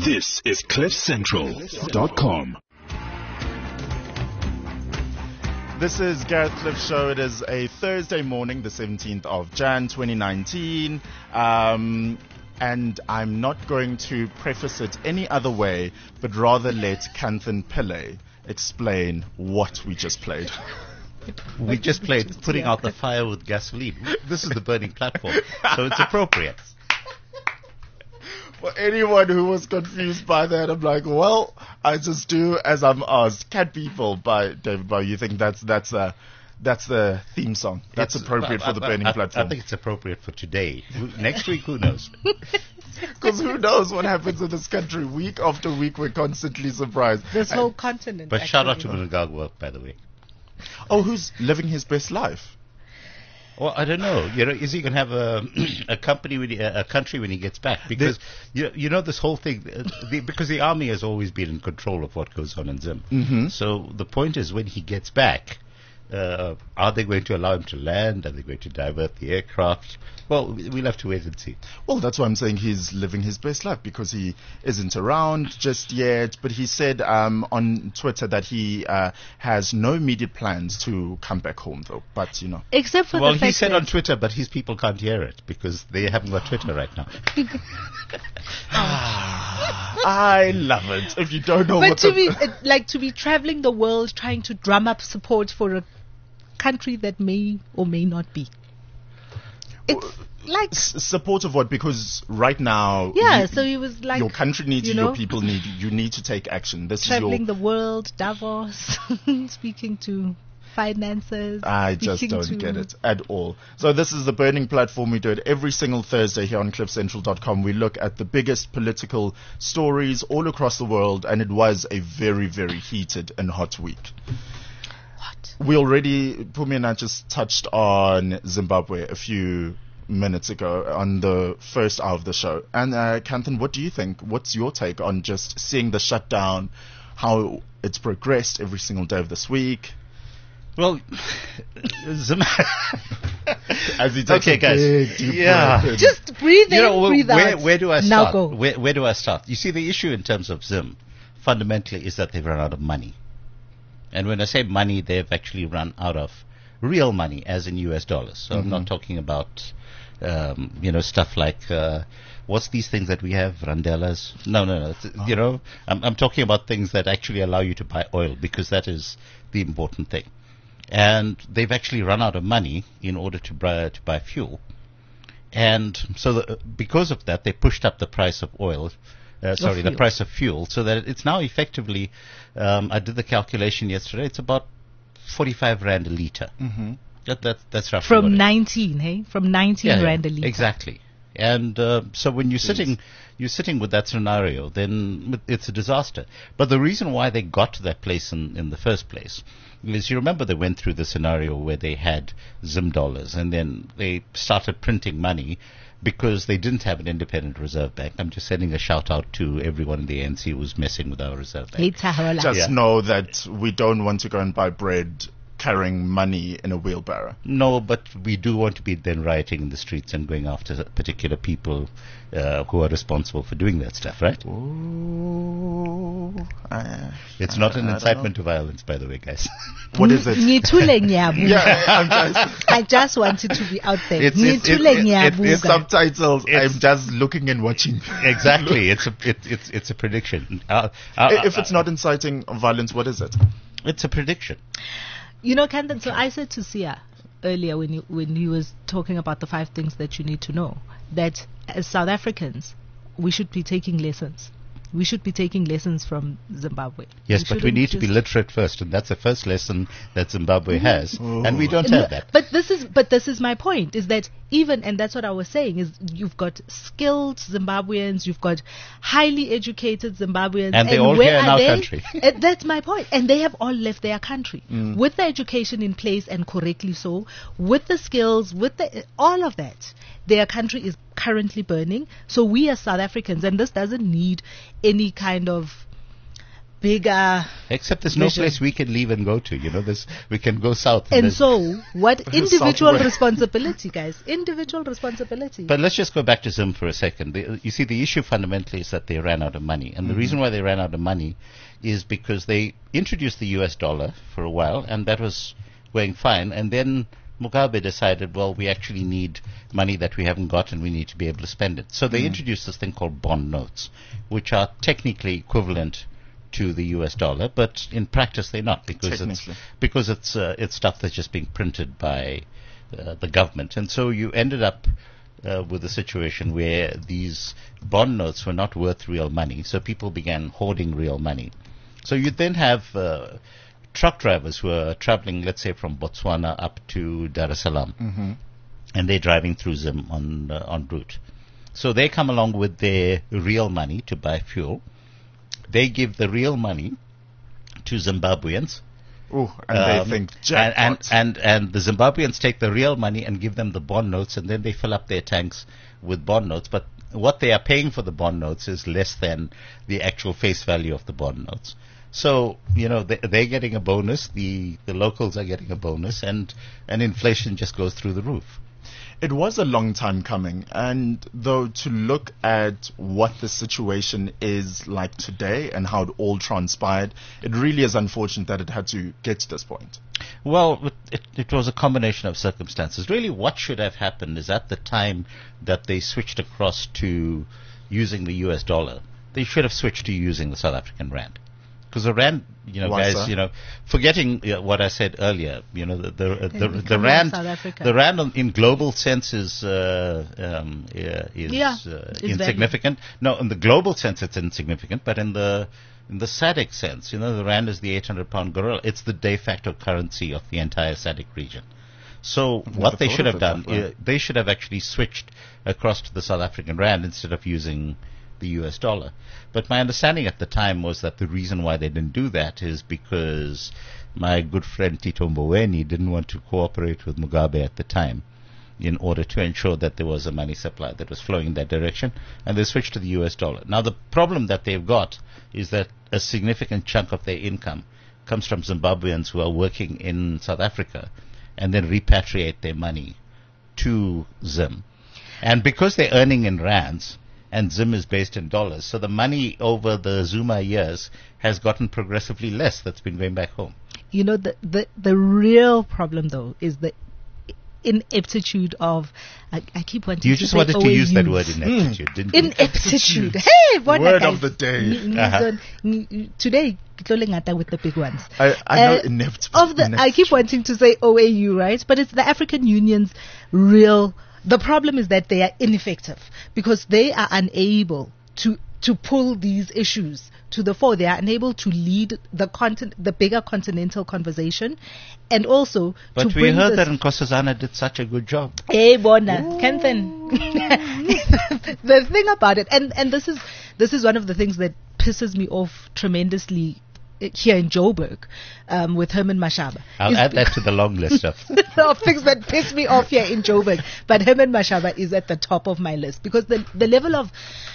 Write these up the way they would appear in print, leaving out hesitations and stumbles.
This is CliffCentral.com. This is Gareth Cliff Show. It is a Thursday morning, the 17th of Jan 2019. And I'm not going to preface it any other way, but rather let Kanthan Pillay explain what we just played. We just played Putting Out the Fire with Gasoline. This is the burning platform, so it's appropriate. For anyone who was confused by that, I'm like, well, I just do as I'm asked. Cat People by David Bowie. You think that's the theme song? That's appropriate for the burning platform. I think it's appropriate for today. Next week, who knows? Because who knows what happens in this country? Week after week, we're constantly surprised. This whole continent. But shout out to Mnangagwa, by the way. Oh, who's living his best life? Well, I don't know. Is he going to have a country when he gets back? Because this whole thing, because the army has always been in control of what goes on in Zim. Mm-hmm. So the point is, when he gets back, are they going to allow him to land? Are they going to divert the aircraft? Well, we'll have to wait and see. Well, that's why I'm saying he's living his best life, because he isn't around just yet. But he said on Twitter that he has no immediate plans to come back home, though. But, Except for well, the fact he said that on Twitter, but his people can't hear it because they haven't got Twitter right now. I love it. If you don't know but to be traveling the world trying to drum up support for a country that may or may not be. It's like support of what? Because right now, so he was like, your country needs you, your people need you. You need to take action. This traveling is the world, Davos, speaking to finances. I just don't get it at all. So this is the burning platform. We do it every single Thursday here on CliffCentral.com. We look at the biggest political stories all across the world, and it was a very, very heated and hot week. We already, Pumi and I just touched on Zimbabwe a few minutes ago on the first hour of the show. And Kanthan, what do you think? What's your take on just seeing the shutdown, how it's progressed every single day of this week? Well, as he takes okay, guys. Deep breath. Just breathe in, breathe out. Where do I Now start? go. Where do I start? You see, the issue in terms of Zim fundamentally is that they've run out of money. And when I say money, they've actually run out of real money, as in US dollars. So I'm not talking about, stuff like, what's these things that we have, randelas? No. I'm talking about things that actually allow you to buy oil, because that is the important thing. And they've actually run out of money in order to buy fuel. And so because of that, they pushed up the price of oil. The price of fuel, so that it's now effectively, I did the calculation yesterday, it's about 45 Rand a litre. Mm-hmm. That's roughly From 19, hey? From 19 Rand a litre. Exactly. And so when you're sitting with that scenario, then it's a disaster. But the reason why they got to that place in the first place is, you remember they went through the scenario where they had Zim dollars, and then they started printing money because they didn't have an independent reserve bank. I'm just sending a shout out to everyone in the ANC who's messing with our reserve bank. Just know that we don't want to go and buy bread carrying money in a wheelbarrow. No, but we do want to be then rioting in the streets and going after particular people who are responsible for doing that stuff, right? Ooh, it's not an incitement to violence, by the way, guys. What is it? I just wanted to be out there. It's subtitles. I'm just looking and watching. Exactly. It's a prediction. If it's not inciting violence, what is it? It's a prediction. Kanthan, so I said to Sia earlier when he was talking about the 5 things that you need to know, that as South Africans, we should be taking lessons. We should be taking lessons from Zimbabwe. Yes, but we need to be literate first, and that's the first lesson that Zimbabwe has, and we don't have that. But this is my point, is that and that's what I was saying, is you've got skilled Zimbabweans, you've got highly educated Zimbabweans, and they're all here in our country. That's my point, and they have all left their country with the education in place, and correctly so, with the skills, with all of that. Their country is currently burning. So we as South Africans, and this doesn't need any kind of bigger. Except there's no vision. place we can leave and go to. We can go south. And there's- so, what individual Southwest. responsibility, guys? Individual responsibility. But let's just go back to Zim for a second. You see, the issue fundamentally is that they ran out of money. And the reason why they ran out of money is because they introduced the US dollar for a while, and that was going fine. And then Mugabe decided, well, we actually need money that we haven't got, and we need to be able to spend it. So they introduced this thing called bond notes, which are technically equivalent to the US dollar, but in practice they're not, because it's stuff that's just being printed by the government. And so you ended up with a situation where these bond notes were not worth real money, so people began hoarding real money. So you then have truck drivers who are traveling, let's say, from Botswana up to Dar es Salaam, and they're driving through Zim on route. So they come along with their real money to buy fuel. They give the real money to Zimbabweans. Ooh, and they think jackpot. and the Zimbabweans take the real money and give them the bond notes, and then they fill up their tanks with bond notes. But what they are paying for the bond notes is less than the actual face value of the bond notes. So, they're getting a bonus, the locals are getting a bonus, and inflation just goes through the roof. It was a long time coming, and though to look at what the situation is like today and how it all transpired, it really is unfortunate that it had to get to this point. Well, it was a combination of circumstances. Really, what should have happened is at the time that they switched across to using the US dollar, they should have switched to using the South African rand. Because the rand, Why, guys, sir? Forgetting what I said earlier, the Come rand, on, South Africa. the rand in global sense is insignificant. No, in the global sense it's insignificant, but in the SADC sense, the rand is the 800-pound gorilla. It's the de facto currency of the entire SADC region. So what they thought should of have it done, that way. they should have actually switched across to the South African rand instead of using the US dollar. But my understanding at the time was that the reason why they didn't do that is because my good friend Tito Mboweni didn't want to cooperate with Mugabe at the time in order to ensure that there was a money supply that was flowing in that direction, and they switched to the US dollar. Now the problem that they've got is that a significant chunk of their income comes from Zimbabweans who are working in South Africa and then repatriate their money to Zim. And because they're earning in rands, and Zim is based in dollars, so the money over the Zuma years has gotten progressively less that's been going back home. The real problem, though, is the ineptitude of, I keep wanting You to just say wanted to use that OAUs. word ineptitude, didn't you? Ineptitude. Hey, what Word guys? of the day. Today, Kitlolengata with the big ones. I know inept. I keep wanting to say OAU, right? But it's the African Union's real. The problem is that they are ineffective because they are unable to pull these issues to the fore. They are unable to lead the bigger continental conversation, and also But to we bring heard this. that Nkosazana did such a good job. Hey, Bona, Kenthan. The thing about it, and this is one of the things that pisses me off tremendously here in Joburg, with Herman Mashaba. I'll add that to the long list of... of things that piss me off here in Joburg. But Herman Mashaba is at the top of my list because the level of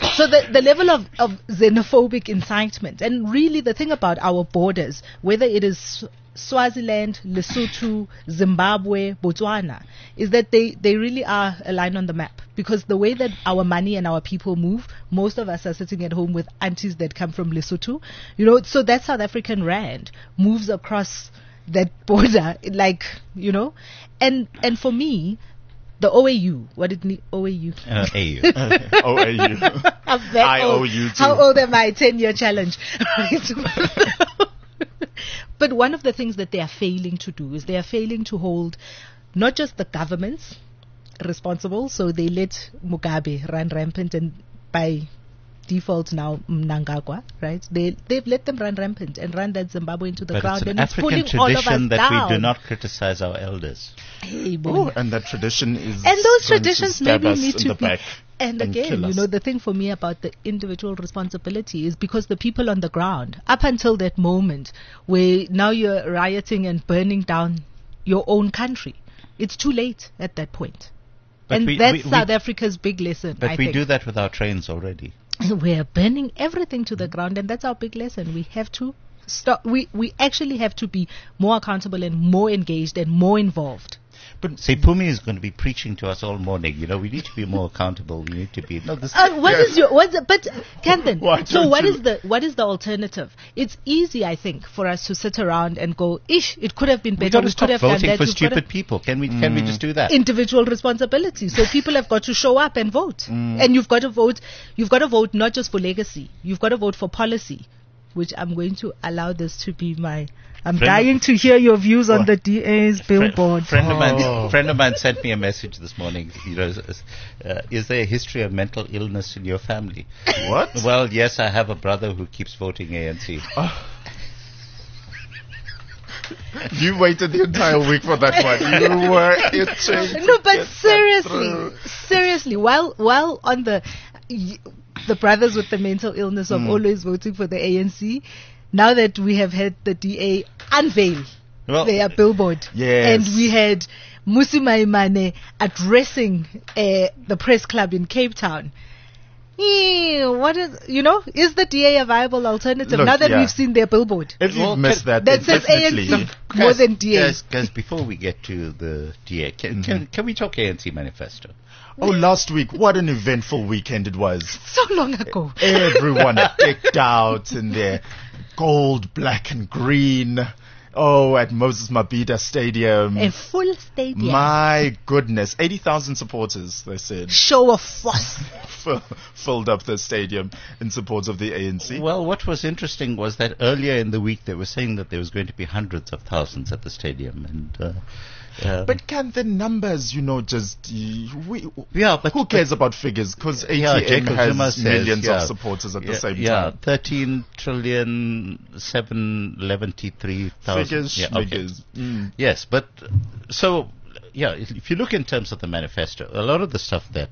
xenophobic incitement, and really the thing about our borders, whether it is Swaziland, Lesotho, Zimbabwe, Botswana, is that they really are a line on the map, because the way that our money and our people move, most of us are sitting at home with aunties that come from Lesotho, so that South African rand moves across that border, and for me, the OAU, what did OAU? AU. OAU. I owe you too. How old am I? 10-year challenge. But one of the things that they are failing to do is they are failing to hold not just the governments responsible, so they let Mugabe run rampant, and by default now Mnangagwa, right? They've let them run rampant and run that Zimbabwe into the But ground, it's an and it's pulling African all of us tradition that down. we do not criticize our elders. Hey, Ooh, boy. and that tradition is And those going traditions to stab maybe us need in to the be. back And again, kill us. the thing for me about the individual responsibility is because the people on the ground, up until that moment where now you're rioting and burning down your own country, it's too late at that point. But And we- that's we- South Africa's big lesson, But I we think. do that with our trains already. We're burning everything to the ground, and that's our big lesson. We have to stop. We actually have to be more accountable and more engaged and more involved. But say Pumi is going to be preaching to us all morning. You know, we need to be more accountable. We need to be But Kanthan, what is the alternative? It's easy, I think, for us to sit around and go, "Ish, it could have been We better. got to We could stop have done voting that." for stupid people. Can we just do that? Individual responsibility. So people have got to show up and vote, and you've got to vote. You've got to vote not just for legacy. You've got to vote for policy, which I'm going to allow this to be my. I'm dying to hear your views on the DA's billboard. Friend of mine sent me a message this morning. You know, is there a history of mental illness in your family? What? Well, yes, I have a brother who keeps voting ANC. You waited the entire week for that one. You were itching. No, but seriously, while on the brothers with the mental illness of always voting for the ANC, now that we have had the DA unveil their billboard, yes, and we had Mmusi Maimane addressing the press club in Cape Town. Is the DA a viable alternative now that we've seen their billboard? If you missed that says ANC more than DA. Guys, before we get to the DA, can we talk ANC manifesto? Oh, last week, what an eventful weekend it was. So long ago. Everyone decked out in their gold, black and green. Oh, at Moses Mabhida Stadium. A full stadium. My goodness. 80,000 supporters, they said. Show of force. Filled up the stadium in support of the ANC. Well, what was interesting was that earlier in the week they were saying that there was going to be hundreds of thousands at the stadium. And but can the numbers, just... but who cares about figures? Because ATM has millions of supporters at the same time. Yeah, 13,711,300,000. Figures. Yes, but... So, if you look in terms of the manifesto, a lot of the stuff that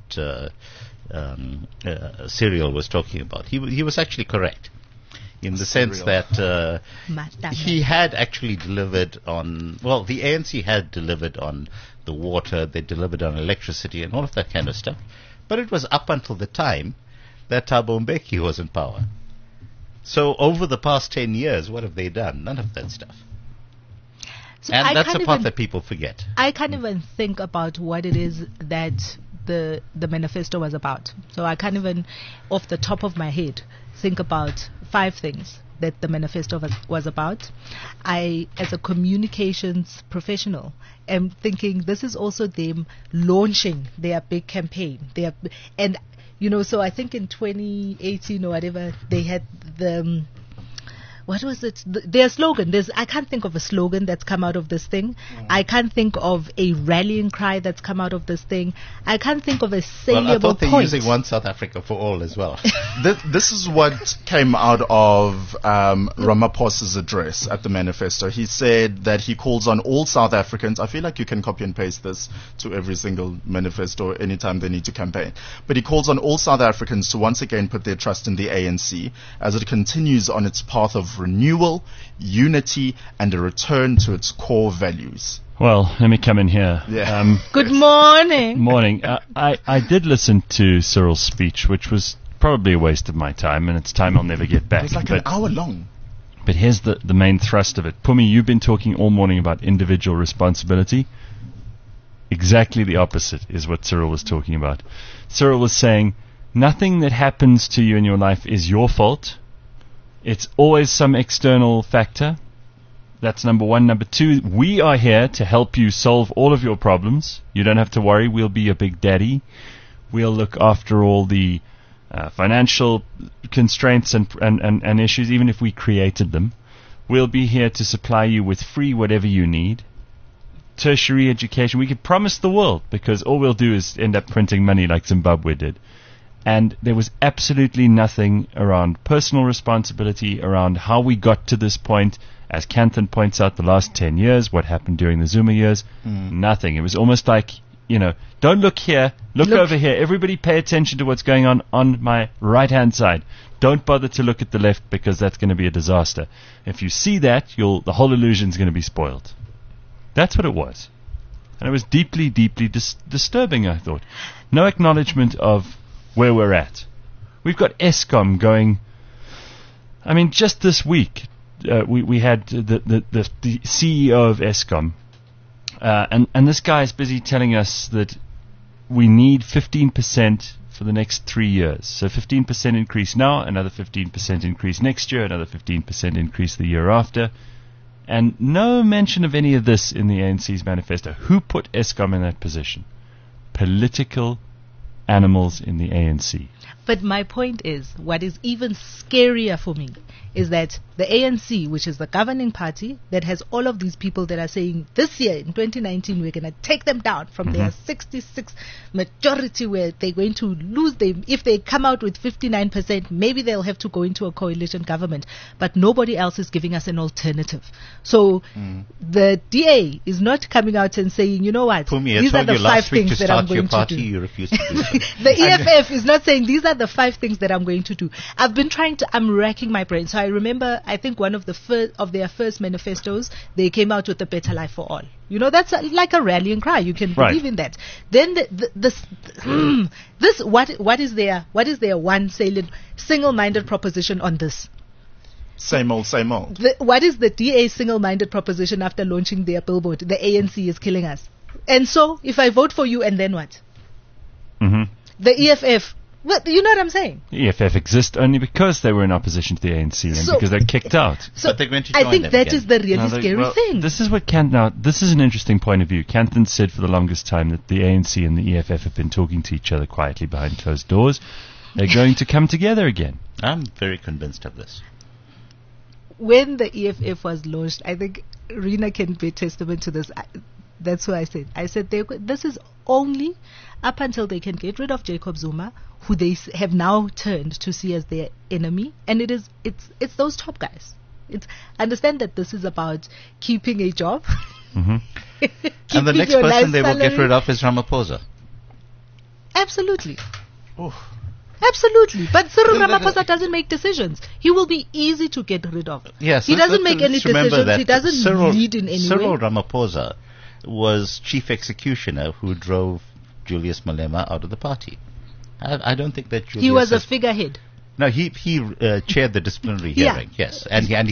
Cyril was talking about, he was actually correct. In the sense that he had actually delivered on, the ANC had delivered on the water, they delivered on electricity and all of that kind of stuff. But it was up until the time that Thabo Mbeki was in power. So over the past 10 years, what have they done? None of that stuff. So and that's the part that people forget. I can't even think about what it is that the manifesto was about. So I can't even, off the top of my head, think about 5 things that the manifesto was about. I, as a communications professional, am thinking this is also them launching their big campaign. So I think in 2018 or whatever, they had the... what was it? Their slogan. I can't think of a slogan that's come out of this thing. I can't think of a rallying cry that's come out of this thing. I can't think of a saleable I thought they're point. using One South Africa for All as well. This is what came out of Ramaphosa's address at the manifesto. He said that he calls on all South Africans. I feel like you can copy and paste this to every single manifesto anytime they need to campaign. But he calls on all South Africans to once again put their trust in the ANC as it continues on its path of renewal, unity, and a return to its core values. Well, let me come in here. Yeah. Good morning. Morning. I did listen to Cyril's speech, which was probably a waste of my time, and it's time I'll never get back. It was like an hour long. But here's the main thrust of it. Pumi, you've been talking all morning about individual responsibility. Exactly the opposite is what Cyril was talking about. Cyril was saying, nothing that happens to you in your life is your fault. It's always some external factor. That's number 1. Number 2, we are here to help you solve all of your problems. You don't have to worry. We'll be your big daddy. We'll look after all the financial constraints and issues, even if we created them. We'll be here to supply you with free whatever you need. Tertiary education. We could promise the world, because all we'll do is end up printing money like Zimbabwe did. And there was absolutely nothing around personal responsibility, around how we got to this point. As Kanthan points out, the last 10 years, what happened during the Zuma years, nothing. It was almost like, don't look here, look over here. Everybody pay attention to what's going on my right-hand side. Don't bother to look at the left, because that's going to be a disaster. If you see that, the whole illusion's going to be spoiled. That's what it was. And it was deeply, deeply disturbing, I thought. No acknowledgement of where we're at. We've got Eskom going. I mean, just this week, we had the CEO of Eskom, and this guy is busy telling us that we need 15% for the next 3 years. So 15% increase now, another 15% increase next year, another 15% increase the year after. And no mention of any of this in the ANC's manifesto. Who put Eskom in that position? Political animals in the ANC. But my point is, what is even scarier for me is that the ANC, which is the governing party, that has all of these people that are saying this year in 2019 we're going to take them down from their 66 majority, where they're going to lose them. If they come out with 59%, maybe they'll have to go into a coalition government. But nobody else is giving us an alternative. So the DA is not coming out and saying, you know what, Pumi, these are the 5 things that I'm going party, to do. You refuse to do so. The EFF is not saying these are the 5 things that I'm going to do. I'm racking my brain. So I remember, I think one of their first manifestos, they came out with the Better Life for All. You know, that's like a rallying cry. You can believe in that. Then what is their one salient, single-minded proposition on this? Same old, same old. What is the DA single-minded proposition after launching their billboard? The ANC is killing us. And so, if I vote for you, and then what? Mm-hmm. The EFF. Well, you know what I'm saying? The EFF exists only because they were in opposition to the ANC and because they're kicked out. So but they're going to join I think them that again. is the really scary thing. This is what this is an interesting point of view. Kanthan said for the longest time that the ANC and the EFF have been talking to each other quietly behind closed doors. They're going to come together again. I'm very convinced of this. When the EFF was launched, I think Rina can be testament to this. That's what I said. I said this is only up until they can get rid of Jacob Zuma, who they have now turned to see as their enemy, and it's those top guys. Understand that this is about keeping a job. Mm-hmm. And the next person they will get rid of is Ramaphosa. Absolutely. Oof. Absolutely. But Cyril Ramaphosa doesn't make decisions. He will be easy to get rid of. Yes, he doesn't make any decisions. He doesn't lead in any Cyril way. Ramaphosa was chief executioner who drove Julius Malema out of the party. I don't think that Julius... He was a figurehead. No, he chaired the disciplinary hearing. Yes, and he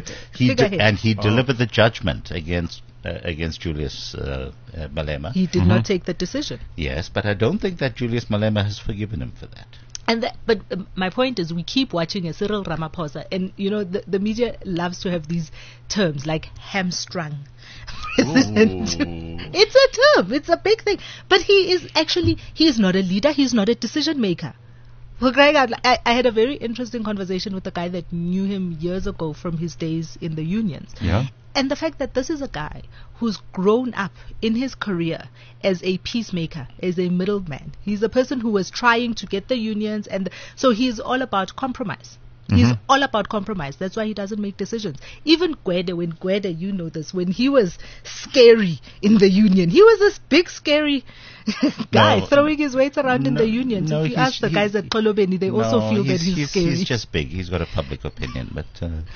delivered the judgment against Julius Malema. He did not take the decision. Yes, but I don't think that Julius Malema has forgiven him for that. But my point is, we keep watching a Cyril Ramaphosa, and you know the media loves to have these terms like hamstrung president. It's a term. It's a big thing. But he is not a leader. He's not a decision maker. For crying out, I had a very interesting conversation with a guy that knew him years ago from his days in the unions. Yeah. And the fact that this is a guy who's grown up in his career as a peacemaker, as a middleman. He's a person who was trying to get the unions, and so he's all about compromise. He's all about compromise. That's why he doesn't make decisions. Even Gwede, you know this, when he was scary in the union, he was this big scary guy throwing his weight around in the unions. If you ask the guys at Kolobeni, they also feel that he's scary. He's just big. He's got a public opinion, but...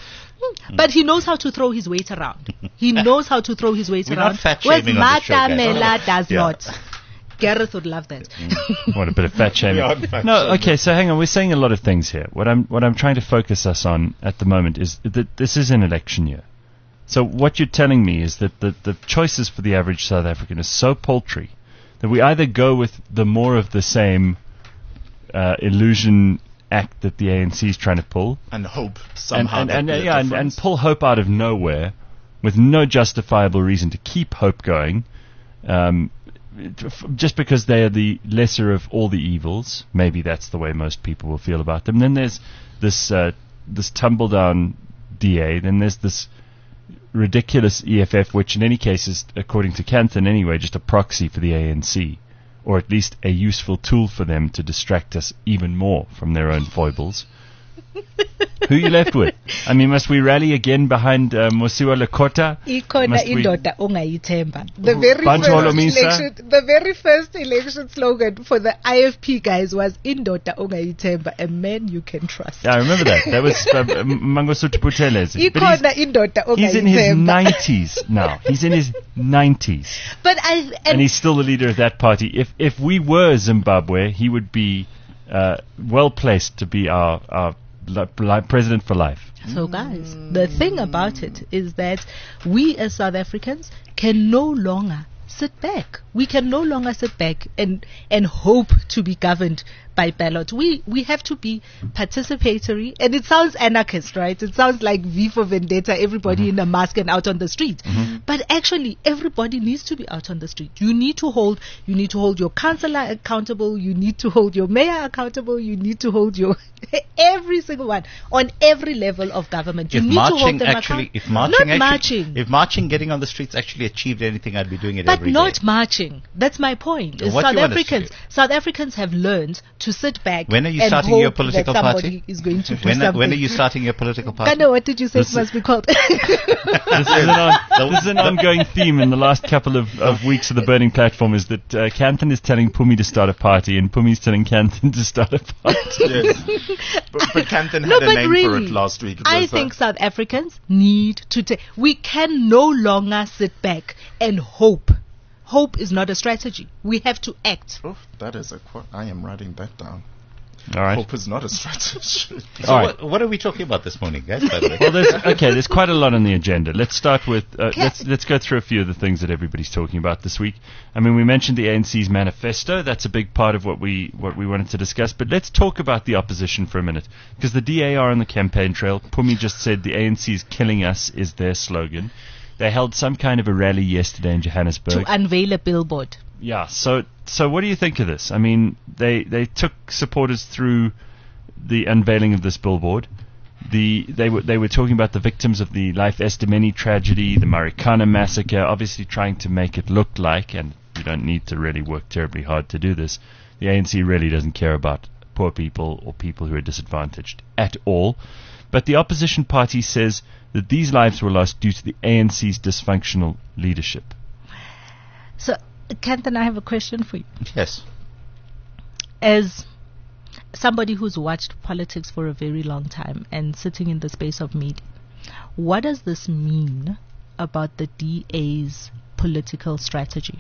But he knows how to throw his weight around. He knows how to throw his weight We're around. not fat-shaming on this show, guys. Mela does Yeah. not. Gareth would love that. What a bit of fat shaming. No, okay, so hang on. We're saying a lot of things here. What I'm trying to focus us on at the moment is that this is an election year. So what you're telling me is that the choices for the average South African are so paltry that we either go with the more of the same illusion act that the ANC is trying to pull, And hope somehow and pull hope out of nowhere with no justifiable reason to keep hope going, just because they are the lesser of all the evils. Maybe that's the way most people will feel about them. Then there's this tumble down DA. Then there's this ridiculous EFF, which in any case is, according to Kanthan anyway, just a proxy for the ANC, or at least a useful tool for them to distract us even more from their own foibles. Who are you left with? I mean, must we rally again behind Mosiwa Lekota? Ikhona indoda ongayithemba. The very first election slogan for the IFP guys was indoda ongayithemba, a man you can trust. Yeah, I remember that. That was Mangosuthu Buthelezi. Ikhona indoda ongayithemba. He's in his 90s now. He's in his 90s. But and he's still the leader of that party. If we were Zimbabwe, he would be well placed to be our president for life. So guys, the thing about it is that we as South Africans can no longer sit back. We can no longer sit back and hope to be governed by ballot. We have to be participatory, and it sounds anarchist, right? It sounds like V for Vendetta, everybody in a mask and out on the street. But actually, everybody needs to be out on the street. You need to hold your councillor accountable. You need to hold your mayor accountable. You need to hold your every single one on every level of government. You If need to hold them marching, if marching, getting on the streets actually achieved anything, I'd be doing it but every day. not marching. That's my point. Is What do you want us to do? South Africans have learned to sit back. When are you and starting hope your political that party? somebody is going to do When something. are you starting your political party? Kano, what did you say it must be called? This is an ongoing theme in the last couple of weeks of the Burning Platform, is that Kanthan is telling Pumi to start a party and Pumi's telling Kanthan to start a party. Yes. But Kanthan No, had a but name for really, it last week. It I was, think South Africans need to take. We can no longer sit back and hope. Hope is not a strategy. We have to act. Oh, that is a quote. I am writing that down. All right. Hope is not a strategy. So All right. what are we talking about this morning, guys? By the way? Well, there's quite a lot on the agenda. Let's start with let's go through a few of the things that everybody's talking about this week. I mean, we mentioned the ANC's manifesto. That's a big part of what we wanted to discuss. But let's talk about the opposition for a minute, because the DA are on the campaign trail. Pumi just said the ANC is killing us is their slogan. They held some kind of a rally yesterday in Johannesburg. To unveil a billboard. Yeah, so what do you think of this? I mean, they took supporters through the unveiling of this billboard. They were talking about the victims of the Life Estemeni tragedy, the Marikana massacre, obviously trying to make it look like, and you don't need to really work terribly hard to do this, the ANC really doesn't care about poor people or people who are disadvantaged at all. But the opposition party says that these lives were lost due to the ANC's dysfunctional leadership. So, Kanthan, I have a question for you. Yes. As somebody who's watched politics for a very long time and sitting in the space of media, what does this mean about the DA's political strategy?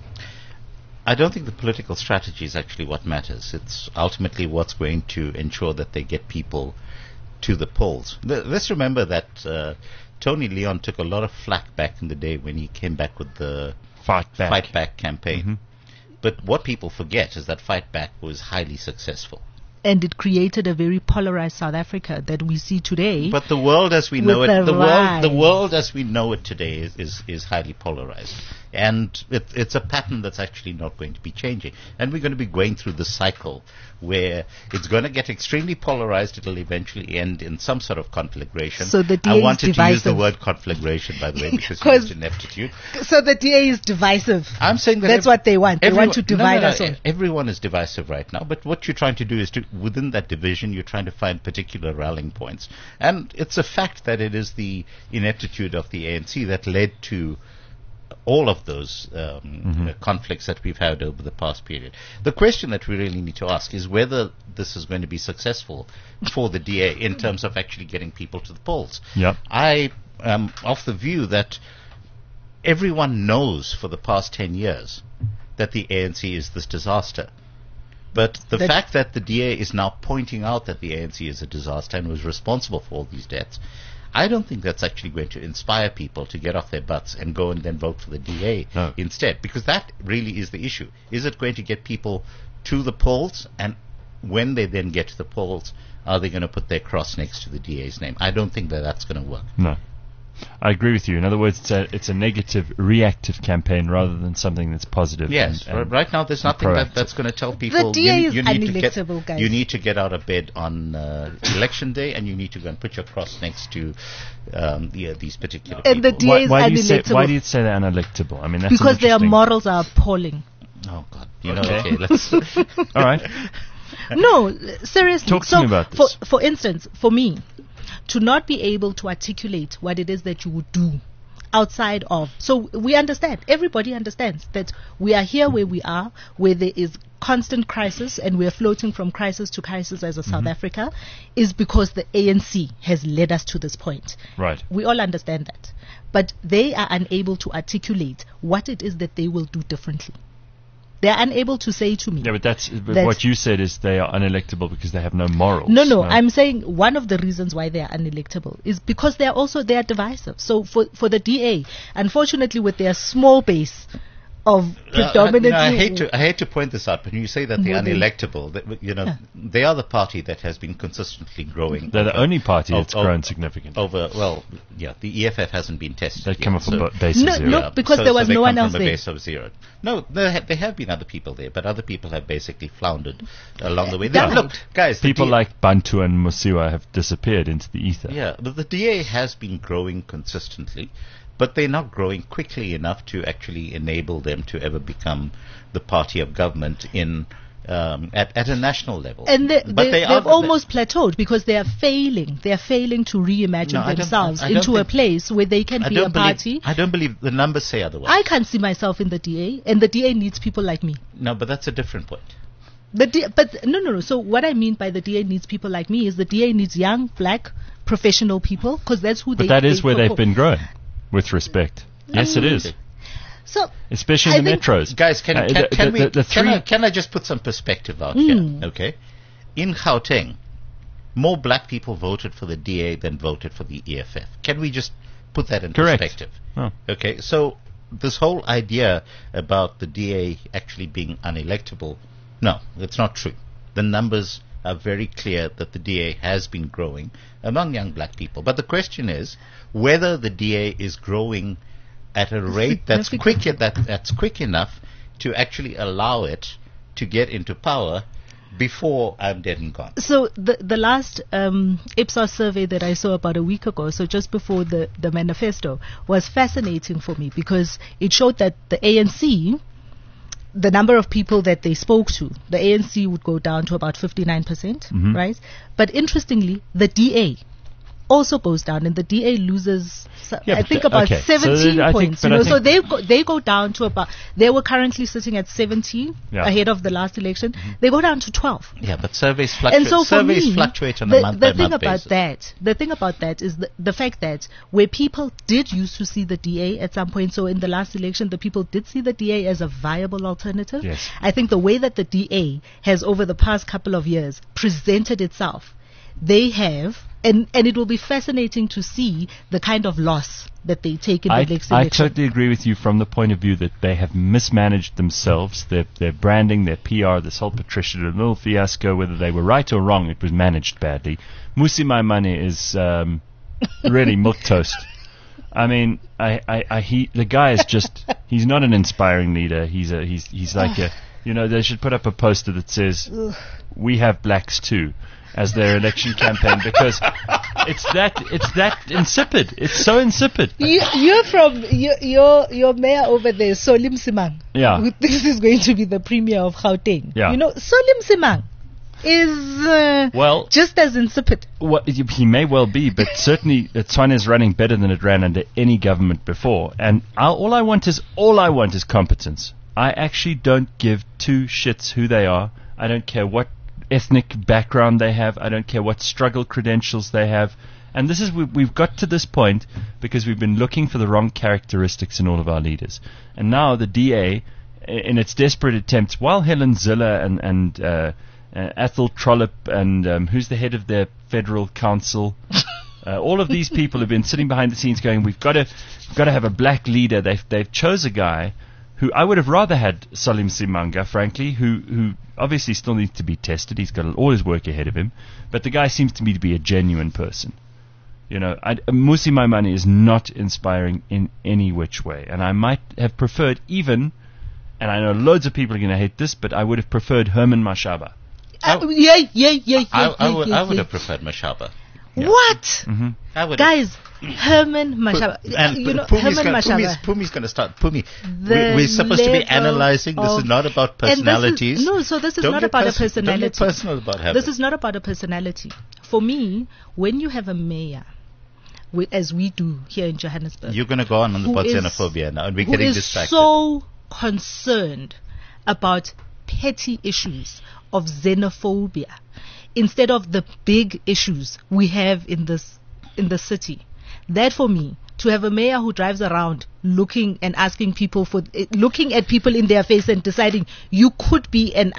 I don't think the political strategy is actually what matters. It's ultimately what's going to ensure that they get people to the polls. Let's remember that Tony Leon took a lot of flack back in the day when he came back with the Fight Back campaign. But what people forget is that Fight Back was highly successful. And it created a very polarized South Africa that we see today. But the world as we know With it, the rise. the world as we know it today is highly polarized, and it's a pattern that's actually not going to be changing. And we're going to be going through this cycle where it's going to get extremely polarized. It'll eventually end in some sort of conflagration. So the DA I is wanted to use divisive. the word conflagration, by the way, because you 'Cause- used ineptitude. So the DA is divisive. I'm saying that That's what they want. They want to divide us all. Everyone is divisive right now, but what you're trying to do is within that division, you're trying to find particular rallying points. And it's a fact that it is the ineptitude of the ANC that led to all of those conflicts that we've had over the past period. The question that we really need to ask is whether this is going to be successful for the DA in terms of actually getting people to the polls. Yep. I am of the view that everyone knows for the past 10 years that the ANC is this disaster. But the fact that the DA is now pointing out that the ANC is a disaster and was responsible for all these deaths, I don't think that's actually going to inspire people to get off their butts and go and then vote for the DA instead, because that really is the issue. Is it going to get people to the polls, and when they then get to the polls, are they going to put their cross next to the DA's name? I don't think that that's going to work. No. I agree with you. In other words, it's a negative, reactive campaign rather than something that's positive. Yes, and right now there's nothing proactive. that's going to tell people The DA is you need unelectable, guys. You need to get out of bed on election day, and you need to go and put your cross next to these particular And the people. DA is why unelectable. do you say they're unelectable? I mean, that's Because their interesting. morals are appalling. Oh God, you know. Okay. Okay, let's. All right. No, seriously. Talk to me about this. For instance, for me, to not be able to articulate what it is that you would do outside of. So we understand, everybody understands that we are here where we are, where there is constant crisis and we are floating from crisis to crisis as a South Africa, is because the ANC has led us to this point. Right. We all understand that. But they are unable to articulate what it is that they will do differently. They are unable to say to me. Yeah, but what you said is they are unelectable because they have no morals. No, I'm saying one of the reasons why they are unelectable is because they are divisive. So for the DA, unfortunately, with their small base of predominantly, I hate to point this out, but when you say that they're unelectable, they are the party that has been consistently growing. They're the only party that's grown significantly. The EFF hasn't been tested. They come from a base of zero. No, because there was no one else from there. A base of zero. No, there have been other people there, but other people have basically floundered along the way. Look, guys, people like Bantu and Musiwa have disappeared into the ether. Yeah, the DA has been growing consistently, but they're not growing quickly enough to actually enable them to ever become the party of government at a national level. And they've almost plateaued because they are failing. They are failing to reimagine themselves into a place where they can be a party. I don't believe the numbers say otherwise. I can't see myself in the DA, and the DA needs people like me. No, but that's a different point. No. So what I mean by the DA needs people like me is the DA needs young, black, professional people, because that's who they. But that is where they've been growing. With respect. Yes, it is. So, especially in the metros. Guys, can I just put some perspective out here? Okay. In Gauteng, more black people voted for the DA than voted for the EFF. Can we just put that in perspective? Oh. Okay. So this whole idea about the DA actually being unelectable, no, it's not true. The numbers are very clear that the DA has been growing among young black people. But the question is whether the DA is growing at a rate that's quick enough to actually allow it to get into power before I'm dead and gone. So the last Ipsos survey that I saw about a week ago, so just before the manifesto, was fascinating for me because it showed that the ANC, the number of people that they spoke to, the ANC would go down to about 59%, right? But interestingly, the DA also goes down, and the DA loses, I think, about 17 points. So they go down to about. They were currently sitting at 17 ahead of the last election. They go down to 12. Yeah, but surveys fluctuate. And so surveys fluctuate on a month-by-month basis. The thing about that is the fact that where people did used to see the DA at some point. So in the last election, the people did see the DA as a viable alternative. Yes. I think the way that the DA has over the past couple of years presented itself, they have. And it will be fascinating to see the kind of loss that they take in the next election. I totally agree with you from the point of view that they have mismanaged themselves, their branding, their PR, this whole Patricia de Lille fiasco, whether they were right or wrong, it was managed badly. Musi Maimane is really milk toast. I mean, the guy is just, he's not an inspiring leader. He's like they should put up a poster that says, "We have blacks too," as their election campaign, because it's that insipid. It's so insipid. You're from your mayor over there, Solim Simang. Yeah. Who thinks he's going to be the premier of Gauteng. Yeah. Solim Simang is just as insipid. Well, he may well be, but certainly Tshwane is running better than it ran under any government before. And all I want is competence. I actually don't give two shits who they are. I don't care what ethnic background they have. I don't care what struggle credentials they have. And this is we've got to this point because we've been looking for the wrong characteristics in all of our leaders. And now the DA, in its desperate attempts, while Helen Zille and Athol Trollip and who's the head of their federal council, all of these people have been sitting behind the scenes going, we've got to have a black leader. They've chose a guy who I would have rather had Salim Simanga, frankly, who obviously still needs to be tested. He's got all his work ahead of him. But the guy seems to me to be a genuine person. Musi Maimane is not inspiring in any which way. And I might have preferred and I know loads of people are going to hate this, but I would have preferred Herman Mashaba. I would have preferred Mashaba. Yeah. What? Mm-hmm. Guys, Herman Mashaba. Herman Mashaba. Pumi's going to start. We're supposed to be analyzing. This is not about personalities. This is not about a personality. Don't get personal about Herman. This is not about a personality. For me, when you have a mayor, as we do here in Johannesburg, you're going to go on about xenophobia now, and we're getting distracted. So concerned about petty issues of xenophobia instead of the big issues we have in the city. That for me to have a mayor who drives around looking and asking people looking at people in their face and deciding you could be an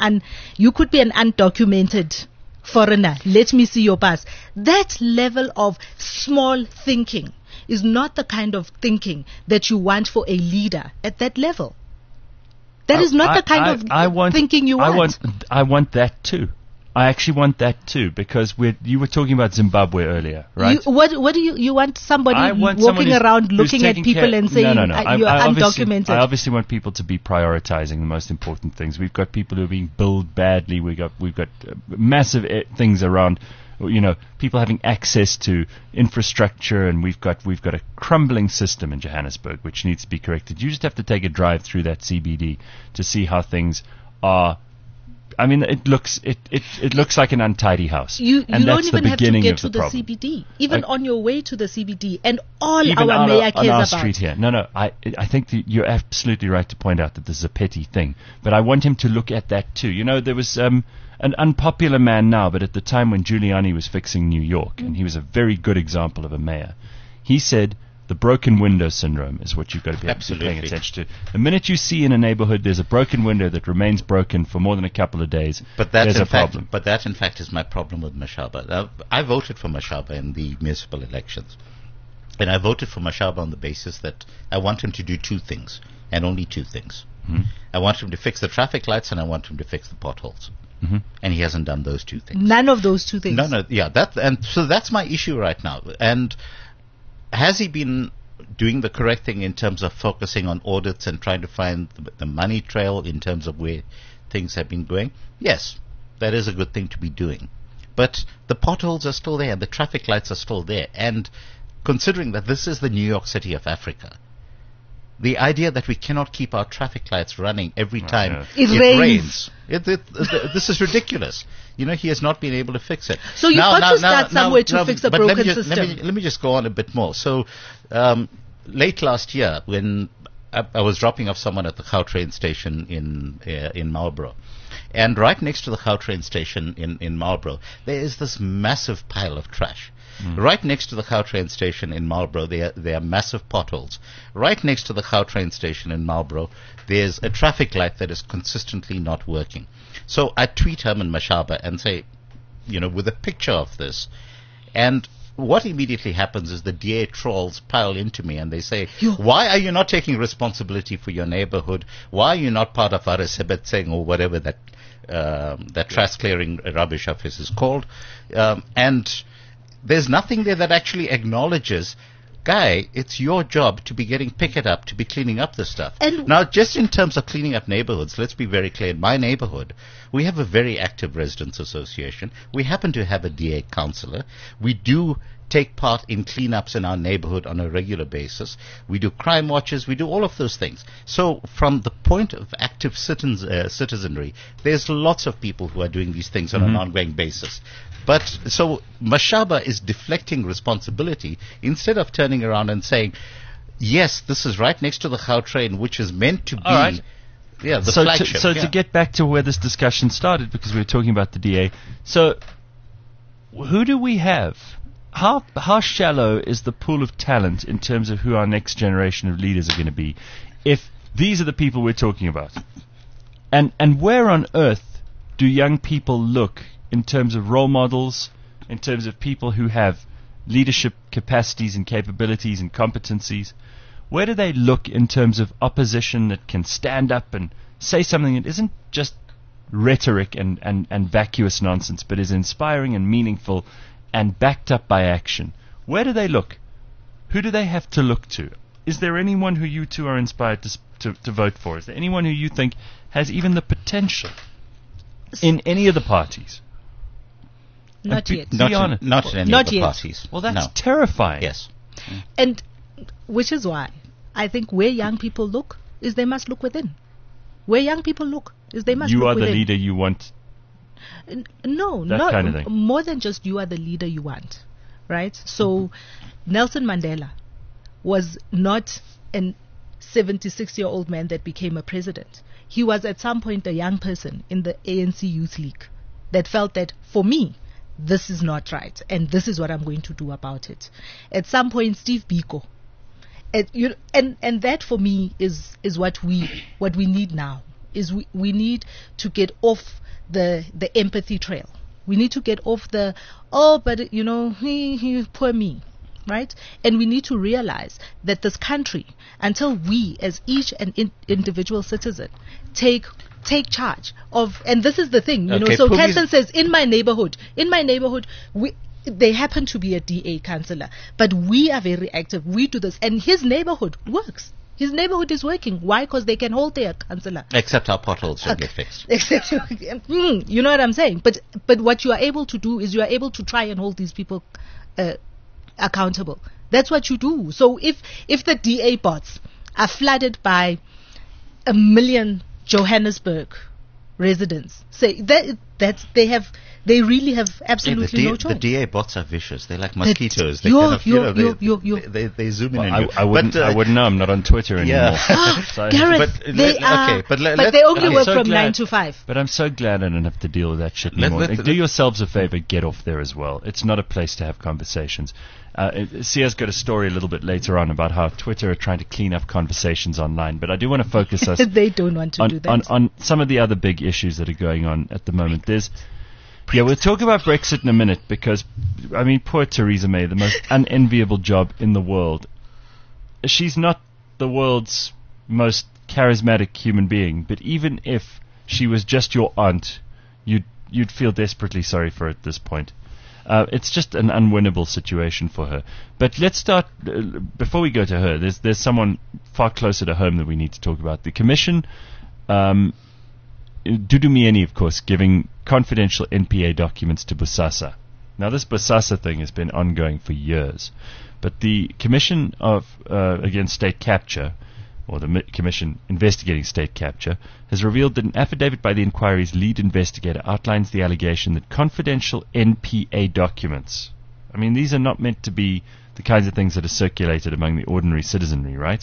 undocumented foreigner. Let me see your pass. That level of small thinking is not the kind of thinking that you want for a leader at that level. That is not the kind of thinking you want. I want that too. I actually want that too, because you were talking about Zimbabwe earlier, right? What do you want? Somebody walking around looking at people and saying no. You're undocumented. I obviously want people to be prioritizing the most important things. We've got people who are being billed badly. We've got massive things around, people having access to infrastructure, and we've got a crumbling system in Johannesburg which needs to be corrected. You just have to take a drive through that CBD to see how things are. I mean, it looks like an untidy house. You don't even have to get to the problem. CBD, even on your way to the CBD, and all even our mayor cares on our about. Street here. No, I think you're absolutely right to point out that this is a petty thing, but I want him to look at that too. There was an unpopular man now, but at the time when Giuliani was fixing New York, and he was a very good example of a mayor, he said the broken window syndrome is what you've got to be paying attention to. The minute you see in a neighborhood there's a broken window that remains broken for more than a couple of days, there's a problem. But that, in fact, is my problem with Mashaba. I voted for Mashaba in the municipal elections. And I voted for Mashaba on the basis that I want him to do two things, and only two things. Mm-hmm. I want him to fix the traffic lights, and I want him to fix the potholes. Mm-hmm. And he hasn't done those two things. None of those two things. No, and so that's my issue right now. And has he been doing the correct thing in terms of focusing on audits and trying to find the money trail in terms of where things have been going? Yes, that is a good thing to be doing. But the potholes are still there, the traffic lights are still there. And considering that this is the New York City of Africa, the idea that we cannot keep our traffic lights running every time it rains. This is ridiculous. He has not been able to fix it. So you've got to start somewhere to fix the broken system. Let me just go on a bit more. So late last year, when I was dropping off someone at the Gautrain station in Marlborough, and right next to the Gautrain station in Marlborough, there is this massive pile of trash. Right next to the Gautrain station in Marlborough, there are massive potholes. Right next to the Gautrain station in Marlborough, there's a traffic light that is consistently not working. So I tweet Herman Mashaba and say, with a picture of this, and what immediately happens is the DA trolls pile into me and they say, why are you not taking responsibility for your neighborhood? Why are you not part of Aresebetseng or whatever that trash clearing rubbish office is called? And there's nothing there that actually acknowledges, Guy, it's your job to be getting picket up, to be cleaning up this stuff. Now, just in terms of cleaning up neighborhoods, let's be very clear. In my neighborhood, we have a very active residents association. We happen to have a DA councillor. We do take part in cleanups in our neighborhood on a regular basis. We do crime watches. We do all of those things. So from the point of active citizenry, there's lots of people who are doing these things on an ongoing basis. But so Mashaba is deflecting responsibility instead of turning around and saying, yes, this is right next to the Gautrain, which is meant to be the flagship. To get back to where this discussion started, because we were talking about the DA, so who do we have? How shallow is the pool of talent in terms of who our next generation of leaders are going to be, if these are the people we're talking about? And where on earth do young people look in terms of role models, in terms of people who have leadership capacities and capabilities and competencies? Where do they look in terms of opposition that can stand up and say something that isn't just rhetoric and vacuous nonsense, but is inspiring and meaningful and backed up by action? Where do they look? Who do they have to look to? Is there anyone who you two are inspired to vote for? Is there anyone who you think has even the potential in any of the parties? Not yet. Not in any of the parties. Well, that's terrifying. Yes. And which is why I think where young people look is they must look within. Where young people look is they must look within. You are the leader you want. No, that kind of thing. More than just you are the leader you want, right? So Nelson Mandela was not a 76-year-old man that became a president. He was at some point a young person in the ANC Youth League that felt that, for me, this is not right and this is what I'm going to do about it. At some point, Steve Biko and that for me is what we need now. Is we need to get off the empathy trail. We need to get off the but he poor me, right? And we need to realize that this country, until we as each and individual citizen take charge of, and this is the thing, so Catherine says, in my neighborhood, they happen to be a DA councillor, but we are very active. We do this, and his neighborhood works. His neighborhood is working. Why? Because they can hold their councillor. Except our potholes don't get fixed. Except, you know what I'm saying? But what you are able to do is you are able to try and hold these people accountable. That's what you do. So if the DA bots are flooded by 1 million Johannesburg residents, say that they really have absolutely no choice. The DA bots are vicious. They're like mosquitoes. They zoom in. I wouldn't know. I'm not on Twitter anymore. Gareth, but they only work from 9 to 5. But I'm so glad I don't have to deal with that shit anymore. Do yourselves a favor, get off there as well. It's not a place to have conversations. Sia's got a story a little bit later on about how Twitter are trying to clean up conversations online, but I do want to focus us they don't want to do that. On some of the other big issues that are going on at the moment. We'll talk about Brexit in a minute, because poor Theresa May, the most unenviable job in the world. She's not the world's most charismatic human being, but even if she was just your aunt, you'd feel desperately sorry for her at this point. It's just an unwinnable situation for her. But let's start, before we go to her, there's someone far closer to home that we need to talk about. The Commission, Dudu Myeni, of course, giving confidential NPA documents to Bosasa. Now, this Bosasa thing has been ongoing for years. But the Commission against State Capture, or the Commission investigating state capture, has revealed that an affidavit by the inquiry's lead investigator outlines the allegation that confidential NPA documents, these are not meant to be the kinds of things that are circulated among the ordinary citizenry, right?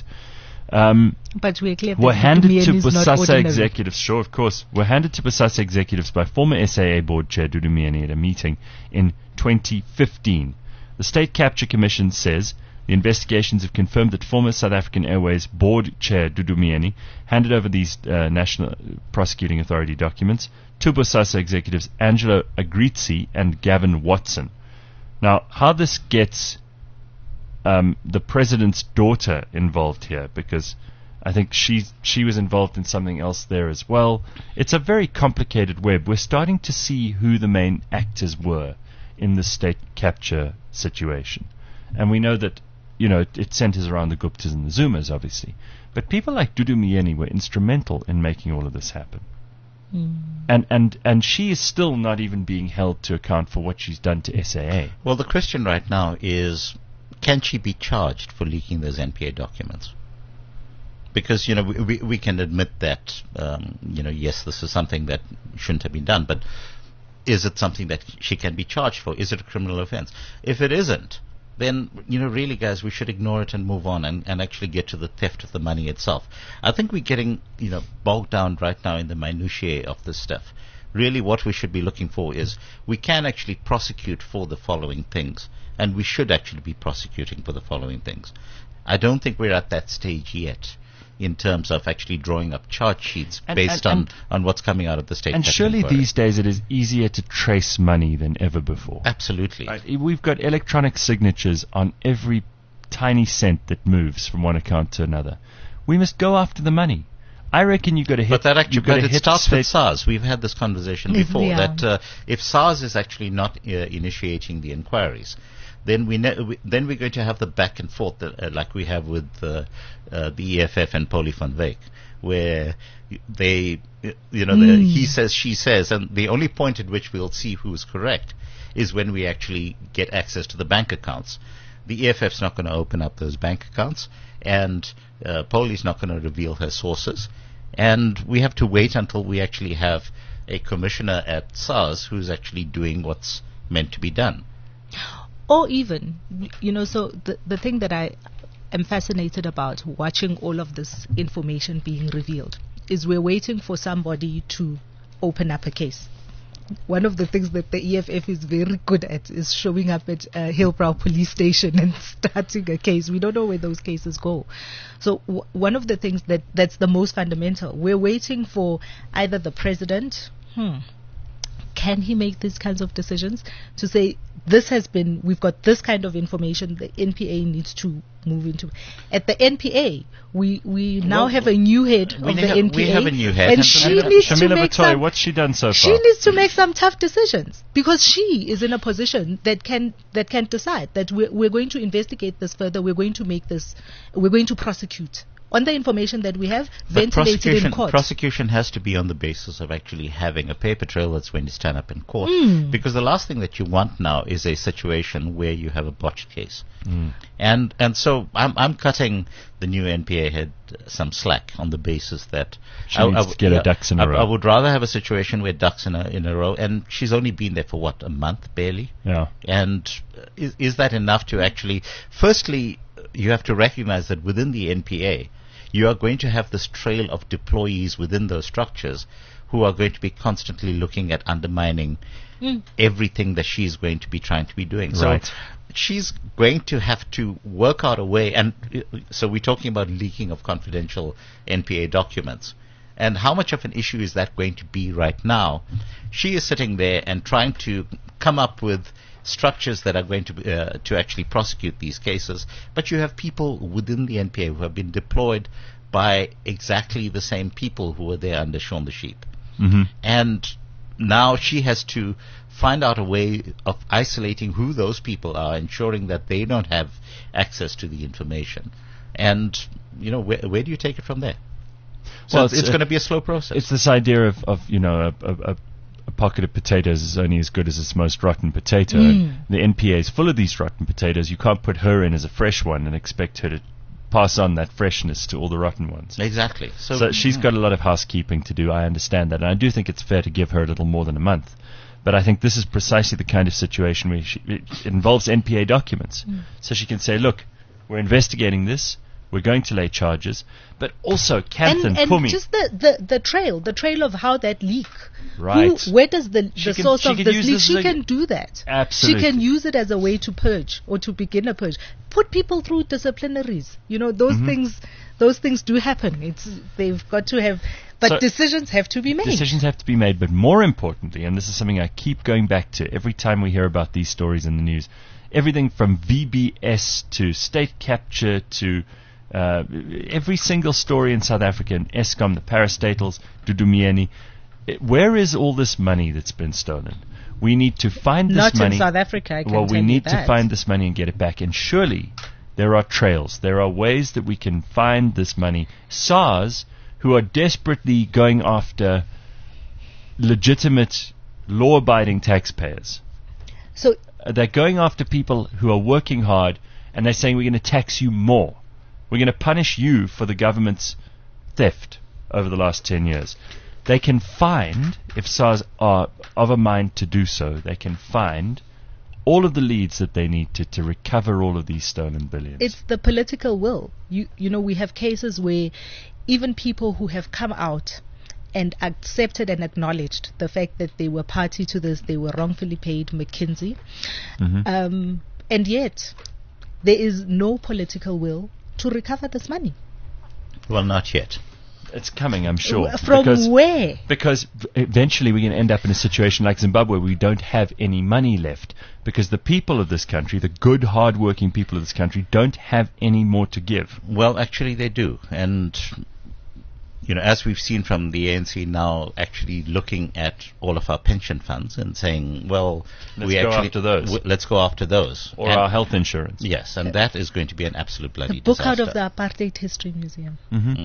But we're clear were handed to Bosasa executives, sure, of course, were handed to Bosasa executives by former SAA board chair Dudu Myeni at a meeting in 2015. The State Capture Commission says the investigations have confirmed that former South African Airways board chair Dudu Myeni handed over these National Prosecuting Authority documents to Bosasa executives Angelo Agrizzi and Gavin Watson. Now, how this gets the president's daughter involved here, because I think she was involved in something else there as well. It's a very complicated web. We're starting to see who the main actors were in the state capture situation. And we know that, it centers around the Guptas and the Zumas, obviously. But people like Dudu Myeni were instrumental in making all of this happen. And she is still not even being held to account for what she's done to SAA. Well, the question right now is, can she be charged for leaking those NPA documents? Because, we can admit that, yes, this is something that shouldn't have been done, but is it something that she can be charged for? Is it a criminal offense? If it isn't, then, really, guys, we should ignore it and move on and actually get to the theft of the money itself. I think we're getting, bogged down right now in the minutiae of this stuff. Really, what we should be looking for is we can actually prosecute for the following things, and we should actually be prosecuting for the following things. I don't think we're at that stage yet in terms of actually drawing up charge sheets based on what's coming out of the state. And surely these days it is easier to trace money than ever before. Absolutely. Right? We've got electronic signatures on every tiny cent that moves from one account to another. We must go after the money. I reckon you've got to hit. But it starts with SARS. We've had this conversation before that if SARS is actually not initiating the inquiries, then we're going to have the back and forth like we have with the EFF and Polly van Wyk, where they, he says, she says, and the only point at which we'll see who is correct is when we actually get access to the bank accounts. The EFF's not going to open up those bank accounts, and Polly's not going to reveal her sources, and we have to wait until we actually have a commissioner at SARS who's actually doing what's meant to be done. Or even, so the thing that I am fascinated about watching all of this information being revealed is we're waiting for somebody to open up a case. one of the things that the EFF is very good at is showing up at Hillbrow police station and starting a case. We don't know where those cases go. So one of the things that's the most fundamental, we're waiting for either the president, can he make these kinds of decisions to say, we've got this kind of information, the NPA needs to move into. At the NPA, we now have a new head of the NPA. We have a new head. And she needs to Shamila make Batoy, what's she done so far? She needs to make some tough decisions because she is in a position that can decide that we're going to investigate this further, we're going to prosecute. On the information that we have, ventilated in court. Prosecution has to be on the basis of actually having a paper trail that's going to stand up in court. Because the last thing that you want now is a situation where you have a botched case. And so I'm cutting the new NPA head some slack on the basis that she needs to get her ducks in a row. I would rather have a situation where ducks in a row, and she's only been there for a month barely. Yeah. And is that enough to actually? Firstly, you have to recognize that within the NPA, you are going to have this trail of deployees within those structures who are going to be constantly looking at undermining everything that she's going to be trying to be doing. Right. So she's going to have to work out a way, and so we're talking about leaking of confidential NPA documents. And how much of an issue is that going to be right now? She is sitting there and trying to come up with structures that are going to actually prosecute these cases, but you have people within the NPA who have been deployed by exactly the same people who were there under Shaun the Sheep. And now she has to find out a way of isolating who those people are, ensuring that they don't have access to the information. And, where do you take it from there? So it's going to be a slow process. It's this idea of a pocket of potatoes is only as good as its most rotten potato. And the NPA is full of these rotten potatoes. You can't put her in as a fresh one and expect her to pass on that freshness to all the rotten ones. Exactly. So she's got a lot of housekeeping to do. I understand that. And I do think it's fair to give her a little more than a month. But I think this is precisely the kind of situation where it involves NPA documents. So she can say, look, we're investigating this. We're going to lay charges, but also Kanthan and Phumi. Just the trail of how that leak. Right. Where does the source of this leak? She can do that. Absolutely. She can use it as a way to purge or to begin a purge. Put people through disciplinaries. Those things do happen. They've got to have, but decisions have to be made. Decisions have to be made, but more importantly, and this is something I keep going back to every time we hear about these stories in the news, everything from VBS to state capture to every single story in South Africa, in Eskom, the parastatals, Dudumieni. Where is all this money that's been stolen? We need to find this money. Not in South Africa, I can tell you that. Well, we need to find this money and get it back. And surely there are trails. There are ways that we can find this money. SARS, who are desperately going after legitimate, law-abiding taxpayers. So they're going after people who are working hard, and they're saying, we're going to tax you more. We're going to punish you for the government's theft over the last 10 years. They can find, if SARS are of a mind to do so, they can find all of the leads that they need to recover all of these stolen billions. It's the political will. We have cases where even people who have come out and accepted and acknowledged the fact that they were party to this, they were wrongfully paid, McKinsey, and yet there is no political will to recover this money. Well, not yet. It's coming, I'm sure. From where? Because eventually we're going to end up in a situation like Zimbabwe where we don't have any money left because the people of this country, the good, hard-working people of this country, don't have any more to give. Well, actually they do. And, as we've seen from the ANC now actually looking at all of our pension funds and saying, well, let's go after those. Let's go after those. Or our health insurance. Yes, and that is going to be an absolute bloody book disaster. out of the Apartheid History Museum.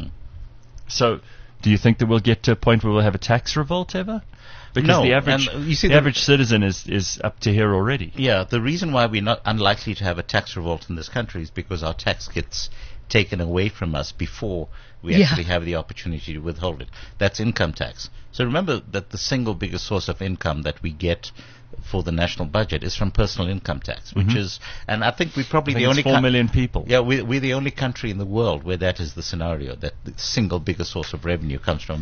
So, do you think that we'll get to a point where we'll have a tax revolt ever? Because no, the average, the average citizen is up to here already. Yeah, the reason why we're not unlikely to have a tax revolt in this country is because our tax gets taken away from us before we actually have the opportunity to withhold it. That's income tax. So remember that the single biggest source of income that we get for the national budget is from personal income tax, which is, and I think we're probably the only 4 million people. Yeah, we're the only country in the world where that is the scenario, that the single biggest source of revenue comes from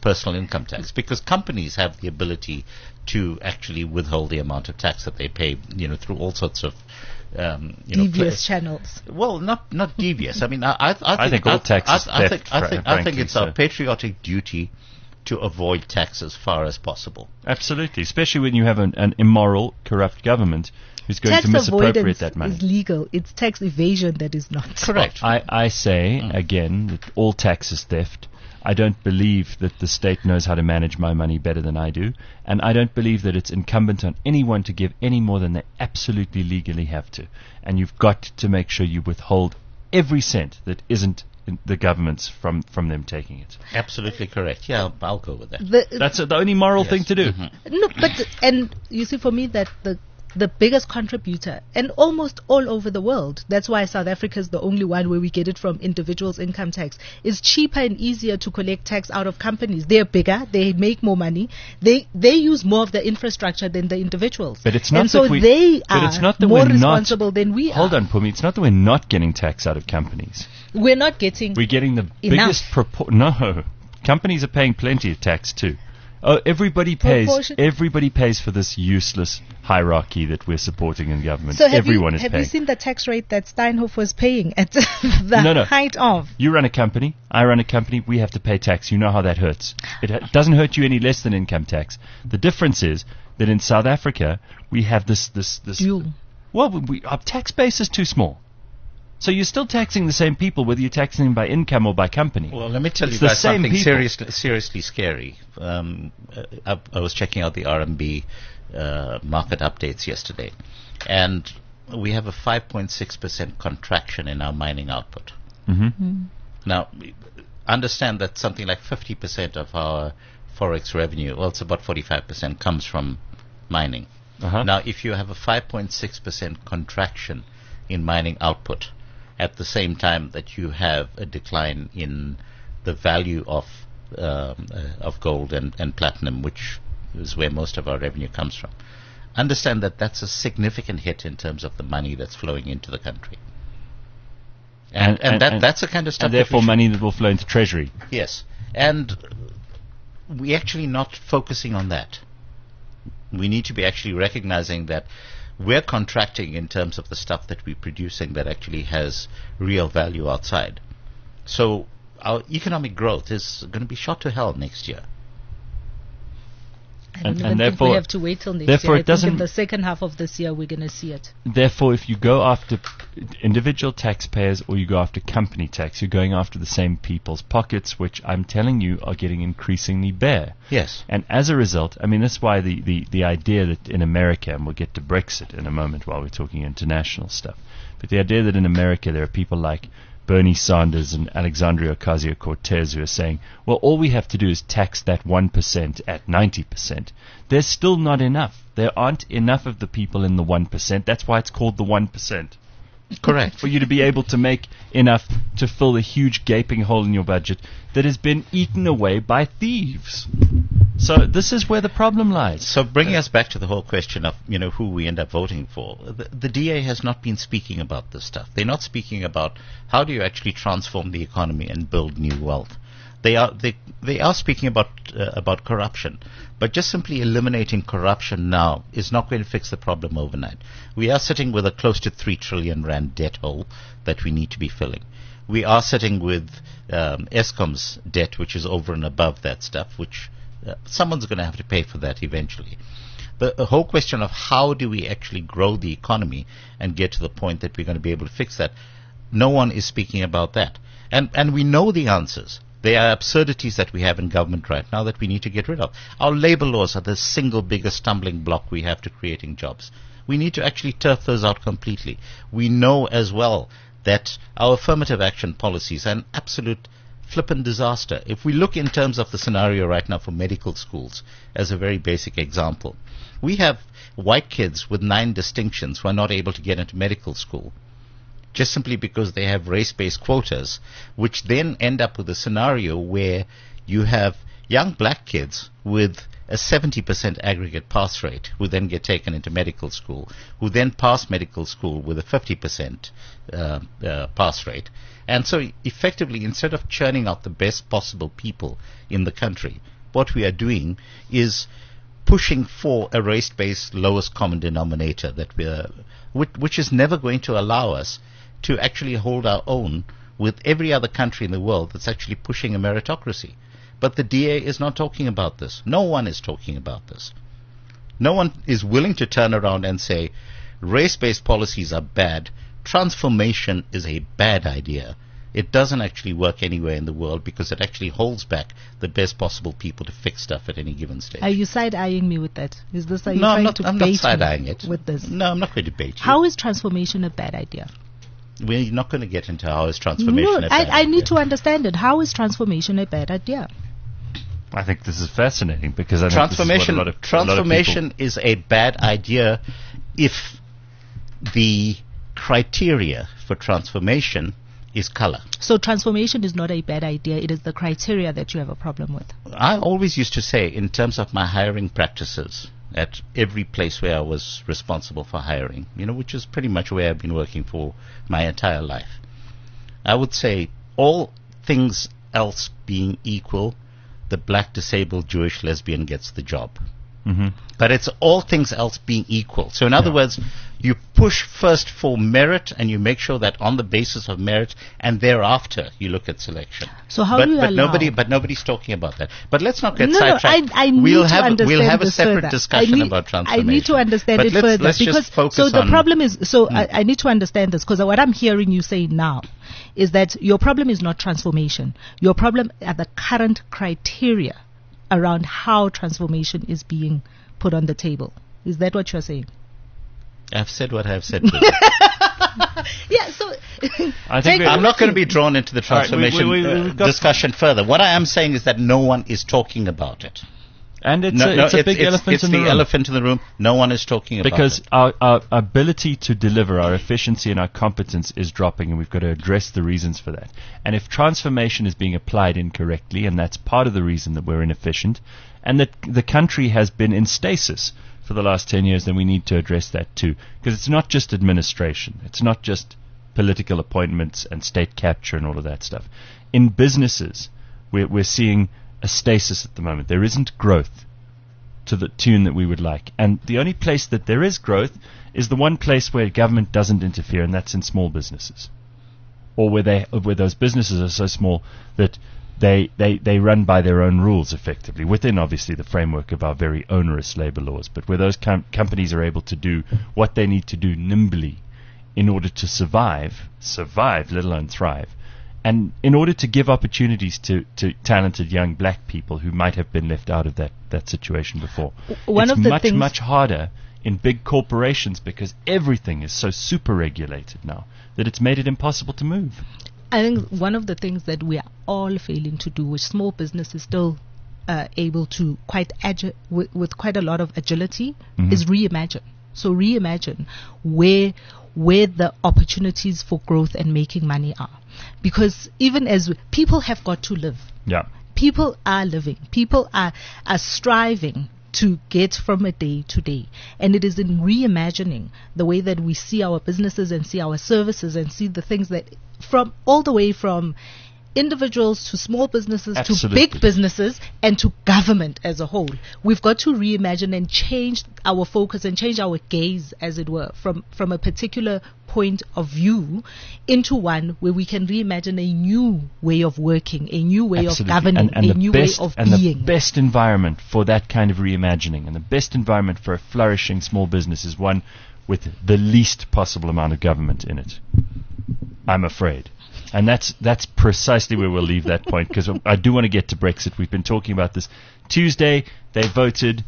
personal income tax, because companies have the ability to actually withhold the amount of tax that they pay, through all sorts of devious channels. Well, not devious. I mean, I think all tax is theft, I think it's our so. patriotic duty to avoid tax as far as possible. Absolutely, especially when you have an immoral, corrupt government who's going Tax to misappropriate avoidance that money. is legal. It's tax evasion that is not. Correct. I say, again, that all tax is theft. I don't believe that the state knows how to manage my money better than I do, and I don't believe that it's incumbent on anyone to give any more than they absolutely legally have to. And you've got to make sure you withhold every cent that isn't in the government's from them taking it. Absolutely correct. Yeah, I'll go with that. That's the only moral Yes. thing to do. No, but and you see, for me, that the biggest contributor, and almost all over the world, that's why South Africa is the only one where we get it from individuals' income tax. It's cheaper and easier to collect tax out of companies. They're bigger, they make more money, they use more of the infrastructure than the individuals. But it's not and so that we- they but are it's not that more we're not- responsible than we Hold are. on, Pumi. It's not that we're not getting tax out of companies. We're not getting. We're getting the Enough. biggest No, companies are paying plenty of tax too. Oh, everybody pays. Proportion- Everybody pays for this useless hierarchy that we're supporting in government. So have Everyone you, is have paying. you seen the tax rate that Steinhoff was paying at the No. height of? You run a company. I run a company. We have to pay tax. You know how that hurts. It doesn't hurt you any less than income tax. The difference is that in South Africa we have this. Dual. Well, our tax base is too small. So you're still taxing the same people, whether you're taxing them by income or by company. Well, let me tell It's you the guys same something people. seriously scary. I was checking out the RMB market updates yesterday, and we have a 5.6% contraction in our mining output. Now, understand that something like 50% of our forex revenue, well, it's about 45%, comes from mining. Now, if you have a 5.6% contraction in mining output, at the same time that you have a decline in the value of gold and platinum, which is where most of our revenue comes from, understand that that's a significant hit in terms of the money that's flowing into the country. And that's the kind of stuff. And that we therefore should- money that will flow into treasury. Yes, and we're actually not focusing on that. We need to be actually recognizing that we're contracting in terms of the stuff that we're producing that actually has real value outside. So our economic growth is going to be shot to hell next year. I don't And even think therefore- we have to wait till next therefore year. I it think in doesn't- the second half of this year we're going to see it. Therefore, if you go after individual taxpayers or you go after company tax, you're going after the same people's pockets, which I'm telling you are getting increasingly bare. Yes. And as a result, I mean, that's why the idea that in America, and we'll get to Brexit in a moment while we're talking international stuff, but the idea that in America there are people like Bernie Sanders and Alexandria Ocasio-Cortez who are saying, well, all we have to do is tax that 1% at 90%. There's still not enough. There aren't enough of the people in the 1%. That's why it's called the 1%. Correct. For you to be able to make enough to fill the huge gaping hole in your budget that has been eaten away by thieves. So this is where the problem lies. So bringing us back to the whole question of who we end up voting for, the DA has not been speaking about this stuff. They're not speaking about how do you actually transform the economy and build new wealth. They are speaking about corruption, but just simply eliminating corruption now is not going to fix the problem overnight. We are sitting with a close to 3 trillion rand debt hole that we need to be filling. We are sitting with Eskom's debt, which is over and above that stuff, which someone's going to have to pay for that eventually. The whole question of how do we actually grow the economy and get to the point that we're going to be able to fix that, no one is speaking about that. And we know the answers. They are absurdities that we have in government right now that we need to get rid of. Our labor laws are the single biggest stumbling block we have to creating jobs. We need to actually turf those out completely. We know as well that our affirmative action policies are an absolute flippant disaster. If we look in terms of the scenario right now for medical schools, as a very basic example, we have white kids with 9 distinctions who are not able to get into medical school, just simply because they have race-based quotas, which then end up with a scenario where you have young black kids with a 70% aggregate pass rate who then get taken into medical school, who then pass medical school with a 50% pass rate. And so effectively, instead of churning out the best possible people in the country, what we are doing is pushing for a race-based lowest common denominator which is never going to allow us to actually hold our own with every other country in the world that's actually pushing a meritocracy. But the DA is not talking about this. No one is talking about this. No one is willing to turn around and say race-based policies are bad. Transformation is a bad idea. It doesn't actually work anywhere in the world because it actually holds back the best possible people to fix stuff at any given stage. Are you side-eyeing me with that? Is this, are you No, trying I'm not, to I'm not bait side-eyeing me it. with this? No, I'm not going to bait you. How is transformation a bad idea? We're not going to get into how is transformation No, a bad I idea. need to understand it. How is transformation a bad idea? I think this is fascinating because I think this is what a lot of Transformation is a bad idea if the criteria for transformation is color. So transformation is not a bad idea. It is the criteria that you have a problem with. I always used to say, in terms of my hiring practices at every place where I was responsible for hiring, which is pretty much where I've been working for my entire life, I would say, all things else being equal, the black, disabled, Jewish, lesbian gets the job. Mm-hmm. But it's all things else being equal. So in other words, you push first for merit and you make sure that on the basis of merit and thereafter you look at selection. So how do you allow? Nobody's talking about that. But let's not get No, sidetracked. I need we'll to have understand a this separate further. discussion about transformation. I need to understand but it further let's because just focus so the on problem is I need to understand this because what I'm hearing you say now is that your problem is not transformation. Your problem are the current criteria around how transformation is being put on the table. Is that what you're saying? I've said what I've said. Yeah, so I think I'm not going to be drawn into the All right, transformation we've got- discussion further. What I am saying is that no one is talking about it. And it's a big elephant it's in the the room. elephant in the room. No one is talking about Because it. our ability to deliver, our efficiency and our competence is dropping, and we've got to address the reasons for that. And if transformation is being applied incorrectly, and that's part of the reason that we're inefficient, and that the country has been in stasis for the last 10 years, then we need to address that too. Because it's not just administration. It's not just political appointments and state capture and all of that stuff. In businesses, we're seeing a stasis at the moment. There isn't growth to the tune that we would like. And the only place that there is growth is the one place where government doesn't interfere, and that's in small businesses. Or where those businesses are so small that they run by their own rules effectively, within obviously the framework of our very onerous labor laws, but where those companies are able to do what they need to do nimbly in order to survive, let alone thrive. And in order to give opportunities to talented young black people who might have been left out of that situation before. One it's of the things much harder in big corporations because everything is so super regulated now that it's made it impossible to move. I think one of the things that we are all failing to do, which small business is still able to with quite a lot of agility, is reimagine. So reimagine where the opportunities for growth and making money are. Because even as people have got to live. Yeah. People are living. People are striving to get from a day to day. And it is in reimagining the way that we see our businesses and see our services and see the things that from all the way from individuals to small businesses Absolutely. to big businesses and to government as a whole. We've got to reimagine and change our focus and change our gaze, as it were, from a particular point of view into one where we can reimagine a new way of working, a new way Absolutely. of governing, and a new way of and being. the best environment for that kind of reimagining and the best environment for a flourishing small business is one with the least possible amount of government in it, I'm afraid. And that's precisely where we'll leave that point, because I do want to get to Brexit. We've been talking about this. Tuesday, they voted.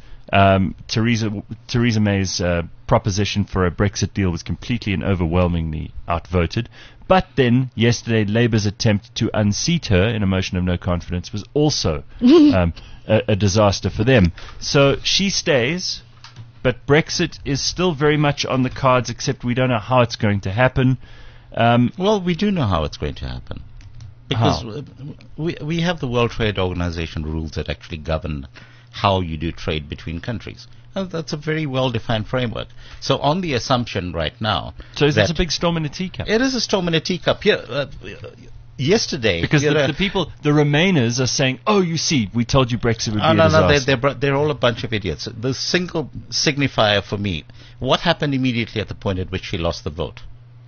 Theresa May's proposition for a Brexit deal was completely and overwhelmingly outvoted. But then, yesterday, Labour's attempt to unseat her in a motion of no confidence was also a disaster for them. So she stays, but Brexit is still very much on the cards, except we don't know how it's going to happen. Well, we do know how it's going to happen. Because we have the World Trade Organization rules that actually govern how you do trade between countries. And that's a very well-defined framework. So on the assumption right now... So it's a big storm in a teacup. It is a storm in a teacup. Here, yesterday, Because the people, the Remainers, are saying, "Oh, you see, we told you Brexit would be a disaster." they're all a bunch of idiots. The single signifier for me, what happened immediately at the point at which she lost the vote?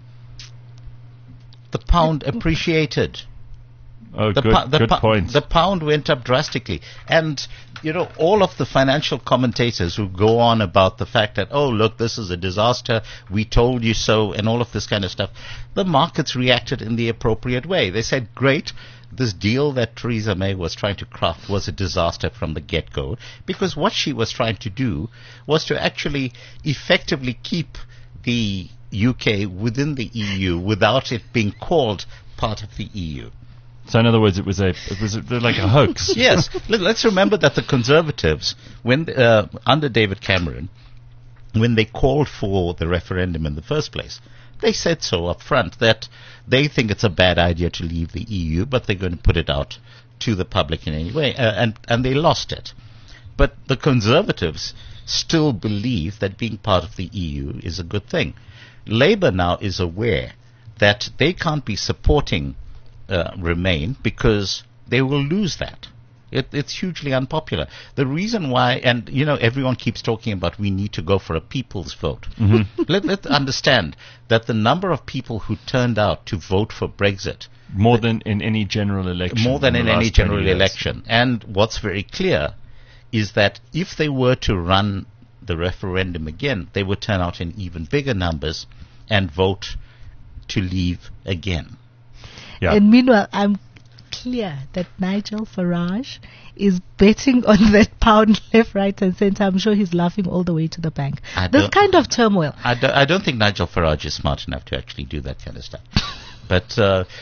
The pound appreciated. Oh, good point. The pound went up drastically. And, all of the financial commentators who go on about the fact that, oh, look, this is a disaster, we told you so, and all of this kind of stuff, the markets reacted in the appropriate way. They said, great, this deal that Theresa May was trying to craft was a disaster from the get-go, because what she was trying to do was to actually effectively keep the UK within the EU without it being called part of the EU. So in other words, it was like a hoax. Yes. Let's remember that the Conservatives, when under David Cameron, when they called for the referendum in the first place, they said so up front that they think it's a bad idea to leave the EU, but they're going to put it out to the public in any way, and they lost it. But the Conservatives still believe that being part of the EU is a good thing. Labour now is aware that they can't be supporting Remain because they will lose that. It's hugely unpopular. The reason why, and everyone keeps talking about we need to go for a people's vote. Mm-hmm. Let's understand that the number of people who turned out to vote for Brexit more than in any general election. More than in any general election. And what's very clear is that if they were to run the referendum again, they would turn out in even bigger numbers and vote to leave again. Yeah. And meanwhile, I'm clear that Nigel Farage is betting on that pound left, right, and centre. I'm sure he's laughing all the way to the bank. This kind of turmoil. I don't think Nigel Farage is smart enough to actually do that kind of stuff. But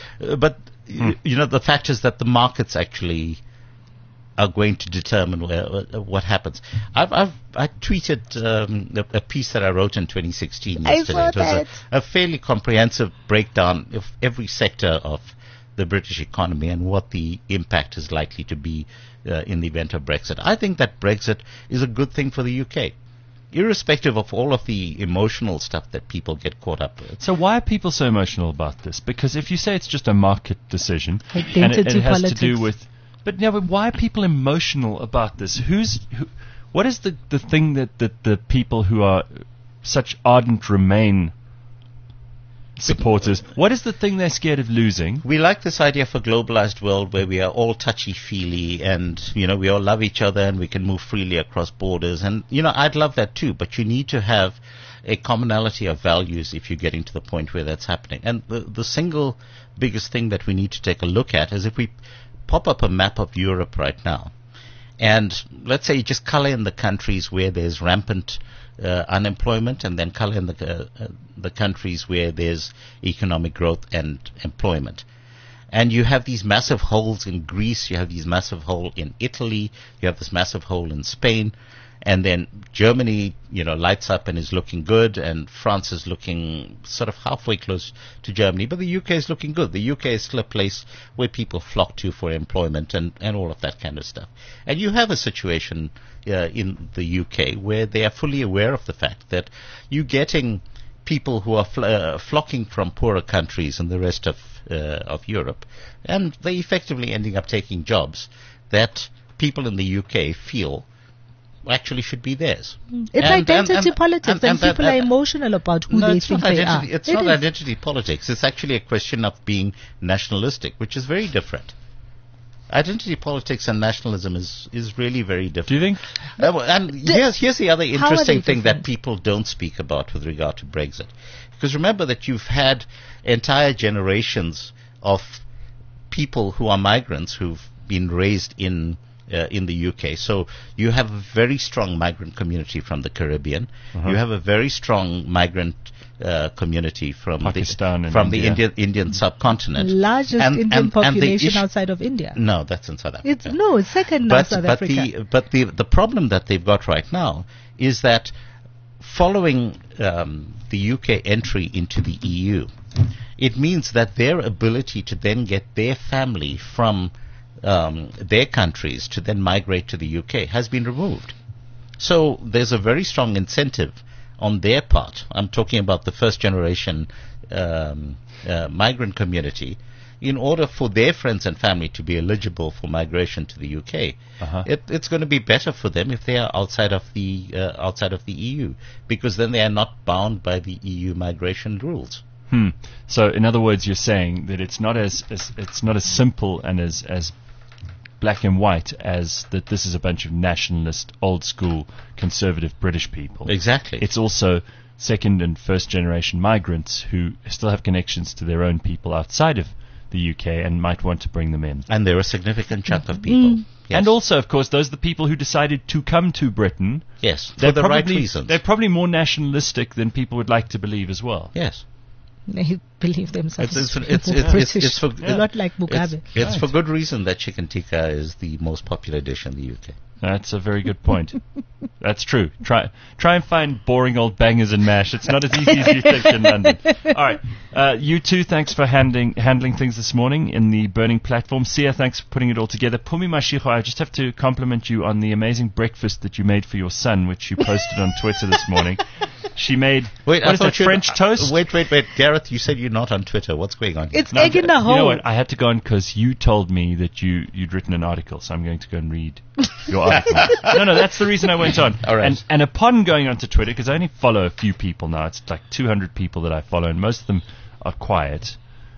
the fact is that the markets actually are going to determine what happens. I tweeted a piece that I wrote in 2016 yesterday. It was a fairly comprehensive breakdown of every sector of the British economy and what the impact is likely to be in the event of Brexit. I think that Brexit is a good thing for the UK, irrespective of all of the emotional stuff that people get caught up with. So why are people so emotional about this? Because if you say it's just a market decision, identity and it has politics. to do with... But why are people emotional about this? What is the thing that the people who are such ardent Remain supporters, what is the thing they're scared of losing? We like this idea of a globalized world where we are all touchy-feely and, we all love each other and we can move freely across borders. And, I'd love that too, but you need to have a commonality of values if you're getting to the point where that's happening. And the single biggest thing that we need to take a look at is if we pop up a map of Europe right now, and let's say you just color in the countries where there's rampant unemployment, and then color in the countries where there's economic growth and employment. And you have these massive holes in Greece, you have these massive hole in Italy, you have this massive hole in Spain, and then Germany, lights up and is looking good, and France is looking sort of halfway close to Germany, but the UK is looking good. The UK is still a place where people flock to for employment and all of that kind of stuff. And you have a situation in the UK where they are fully aware of the fact that you're getting people who are flocking from poorer countries and the rest of Europe, and they effectively ending up taking jobs that people in the UK feel actually should be theirs. It's identity politics, and people are emotional about who they think they are. It's not identity politics. It's actually a question of being nationalistic, which is very different. Identity politics and nationalism is really very different. Do you think? And here's the other interesting thing that people don't speak about with regard to Brexit. Because remember that you've had entire generations of people who are migrants who've been raised in the UK. So you have a very strong migrant community from the Caribbean. You have a very strong migrant community from Pakistan the Indian subcontinent. Largest Indian population outside of India. No, that's in South Africa. It's second now South Africa. But the problem that they've got right now is that following the UK entry into the EU, it means that their ability to then get their family from their countries to then migrate to the UK has been removed. So there's a very strong incentive on their part. I'm talking about the first generation migrant community in order for their friends and family to be eligible for migration to the UK, it's going to be better for them if they are outside of the EU, because then they are not bound by the EU migration rules. So, in other words, you're saying that it's not as simple and as black and white as that this is a bunch of nationalist, old school, conservative British people. Exactly. It's also second and first generation migrants who still have connections to their own people outside of the UK and might want to bring them in. And they're a significant chunk of people. Yes. And also, of course, those are the people who decided to come to Britain. Yes, for the right reasons. They're probably more nationalistic than people would like to believe as well. Yes. They believe themselves. It's for not like Mugabe. It's for good reason that chicken tikka is the most popular dish in the UK. That's a very good point. That's true. Try and find boring old bangers and mash. It's not as easy as you think in London. All right. You two, thanks for handling things this morning in the Burning platform. Sia, thanks for putting it all together. Phumi Mashego, I just have to compliment you on the amazing breakfast that you made for your son, which you posted on Twitter this morning. She made French toast? Wait. Gareth, you said you're not on Twitter. What's going on here? It's egg in the hole. You know what? I had to go on because you told me that you'd written an article, so I'm going to go and read your article. No, that's the reason I went on. All right. And upon going onto Twitter, because I only follow a few people now, it's like 200 people that I follow, and most of them are quiet,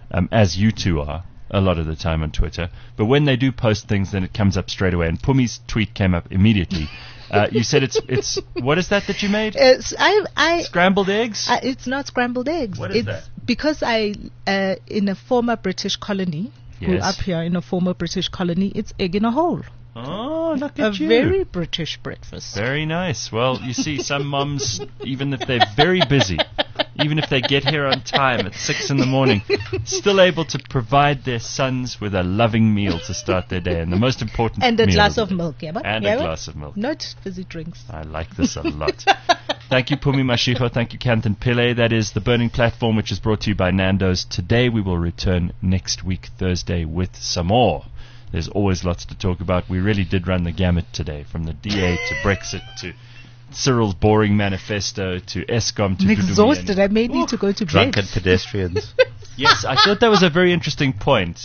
as you two are a lot of the time on Twitter. But when they do post things, then it comes up straight away. And Pumi's tweet came up immediately. You said it's what is that you made? Scrambled eggs? It's not scrambled eggs. What is that? Because I in a former British colony, grew up here in a former British colony. It's egg in a hole. Oh, look at you. A very British breakfast. Very nice. Well, you see, some mums, even if they're very busy, even if they get here on time at 6 in the morning, still able to provide their sons with a loving meal to start their day. And the most important and a meal glass of of the day. milk. Yeah, and a glass of milk. Not fizzy drinks. I like this a lot. Thank you, Phumi Mashego. Thank you, Kanthan Pillay. That is the Burning Platform, which is brought to you by Nando's. Today we will return next week, Thursday, with some more. There's always lots to talk about. We really did run the gamut today, from the DA to Brexit to Cyril's boring manifesto to Eskom to I'm exhausted. I may need to go to bed. Drunken pedestrians. Yes, I thought that was a very interesting point.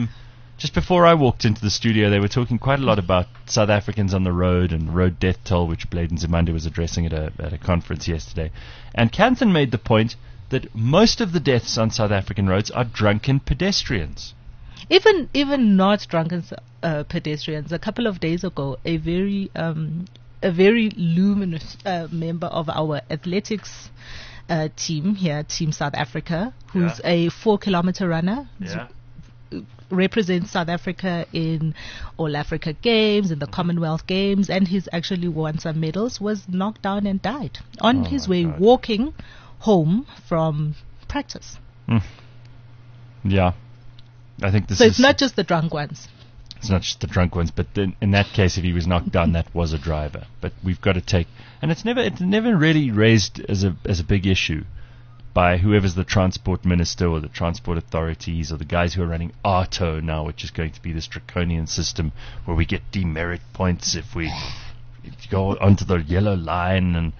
Just before I walked into the studio, they were talking quite a lot about South Africans on the road and road death toll, which Bladen Zimande was addressing at a conference yesterday. And Kanthan made the point that most of the deaths on South African roads are drunken pedestrians. Even not drunken pedestrians. A couple of days ago, a very luminous member of our athletics team here, Team South Africa, who's a 4-kilometer runner, represents South Africa in All Africa Games, in the Commonwealth Games, and he's actually won some medals, was knocked down and died on his way walking home from practice. Yeah. I think so it's not just the drunk ones. It's not just the drunk ones, but then in that case, if he was knocked down, that was a driver. But we've got to take, and it's never really raised as a big issue by whoever's the transport minister or the transport authorities or the guys who are running ARTO now, which is going to be this draconian system where we get demerit points if we go onto the yellow line, and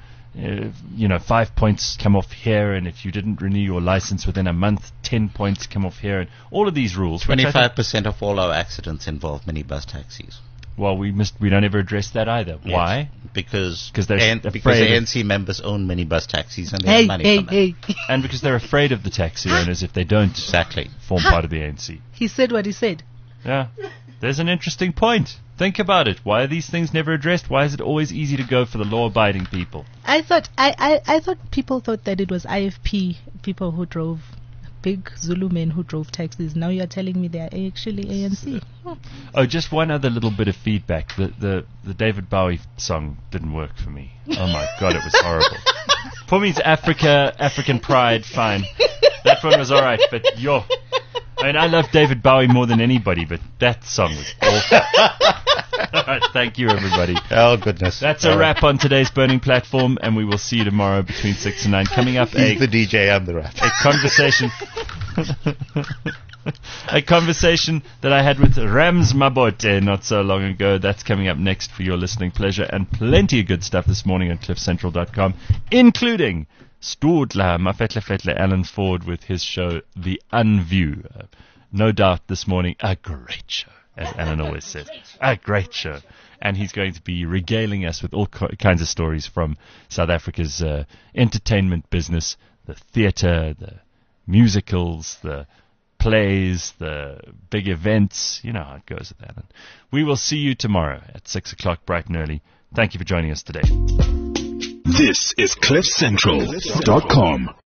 5 points come off here, and if you didn't renew your license within a month, 10 points come off here, and all of these rules. 25% of all our accidents involve minibus taxis. Well, we don't ever address that either. Yes. Why? Because the ANC members own minibus taxis and they have money from it. And because they're afraid of the taxi owners if they don't form part of the ANC. He said what he said. Yeah. There's an interesting point. Think about it. Why are these things never addressed? Why is it always easy to go for the law-abiding people? I thought people thought that it was IFP, people who drove, big Zulu men who drove taxis. Now you're telling me they're actually ANC. Oh, just one other little bit of feedback. The David Bowie song didn't work for me. Oh my God, it was horrible. Pumi's African Pride, fine. That one was alright, but I mean, I love David Bowie more than anybody, but that song was awful. All right, thank you, everybody. Oh, goodness. That's a wrap on today's Burning Platform, and we will see you tomorrow between 6 and 9. Coming up, he's the DJ, I'm the rap. A conversation that I had with Rams Mabote not so long ago. That's coming up next for your listening pleasure, and plenty of good stuff this morning on cliffcentral.com, including Stoodla, Mafetle Fetle, Alan Ford with his show The Unview. no doubt this morning, a great show, as Alan always says. A great show. And he's going to be regaling us with all kinds of stories from South Africa's entertainment business, the theatre, the musicals, the plays, the big events. You know how it goes with that. And we will see you tomorrow at 6 o'clock bright and early. Thank you for joining us today. This is CliffCentral.com.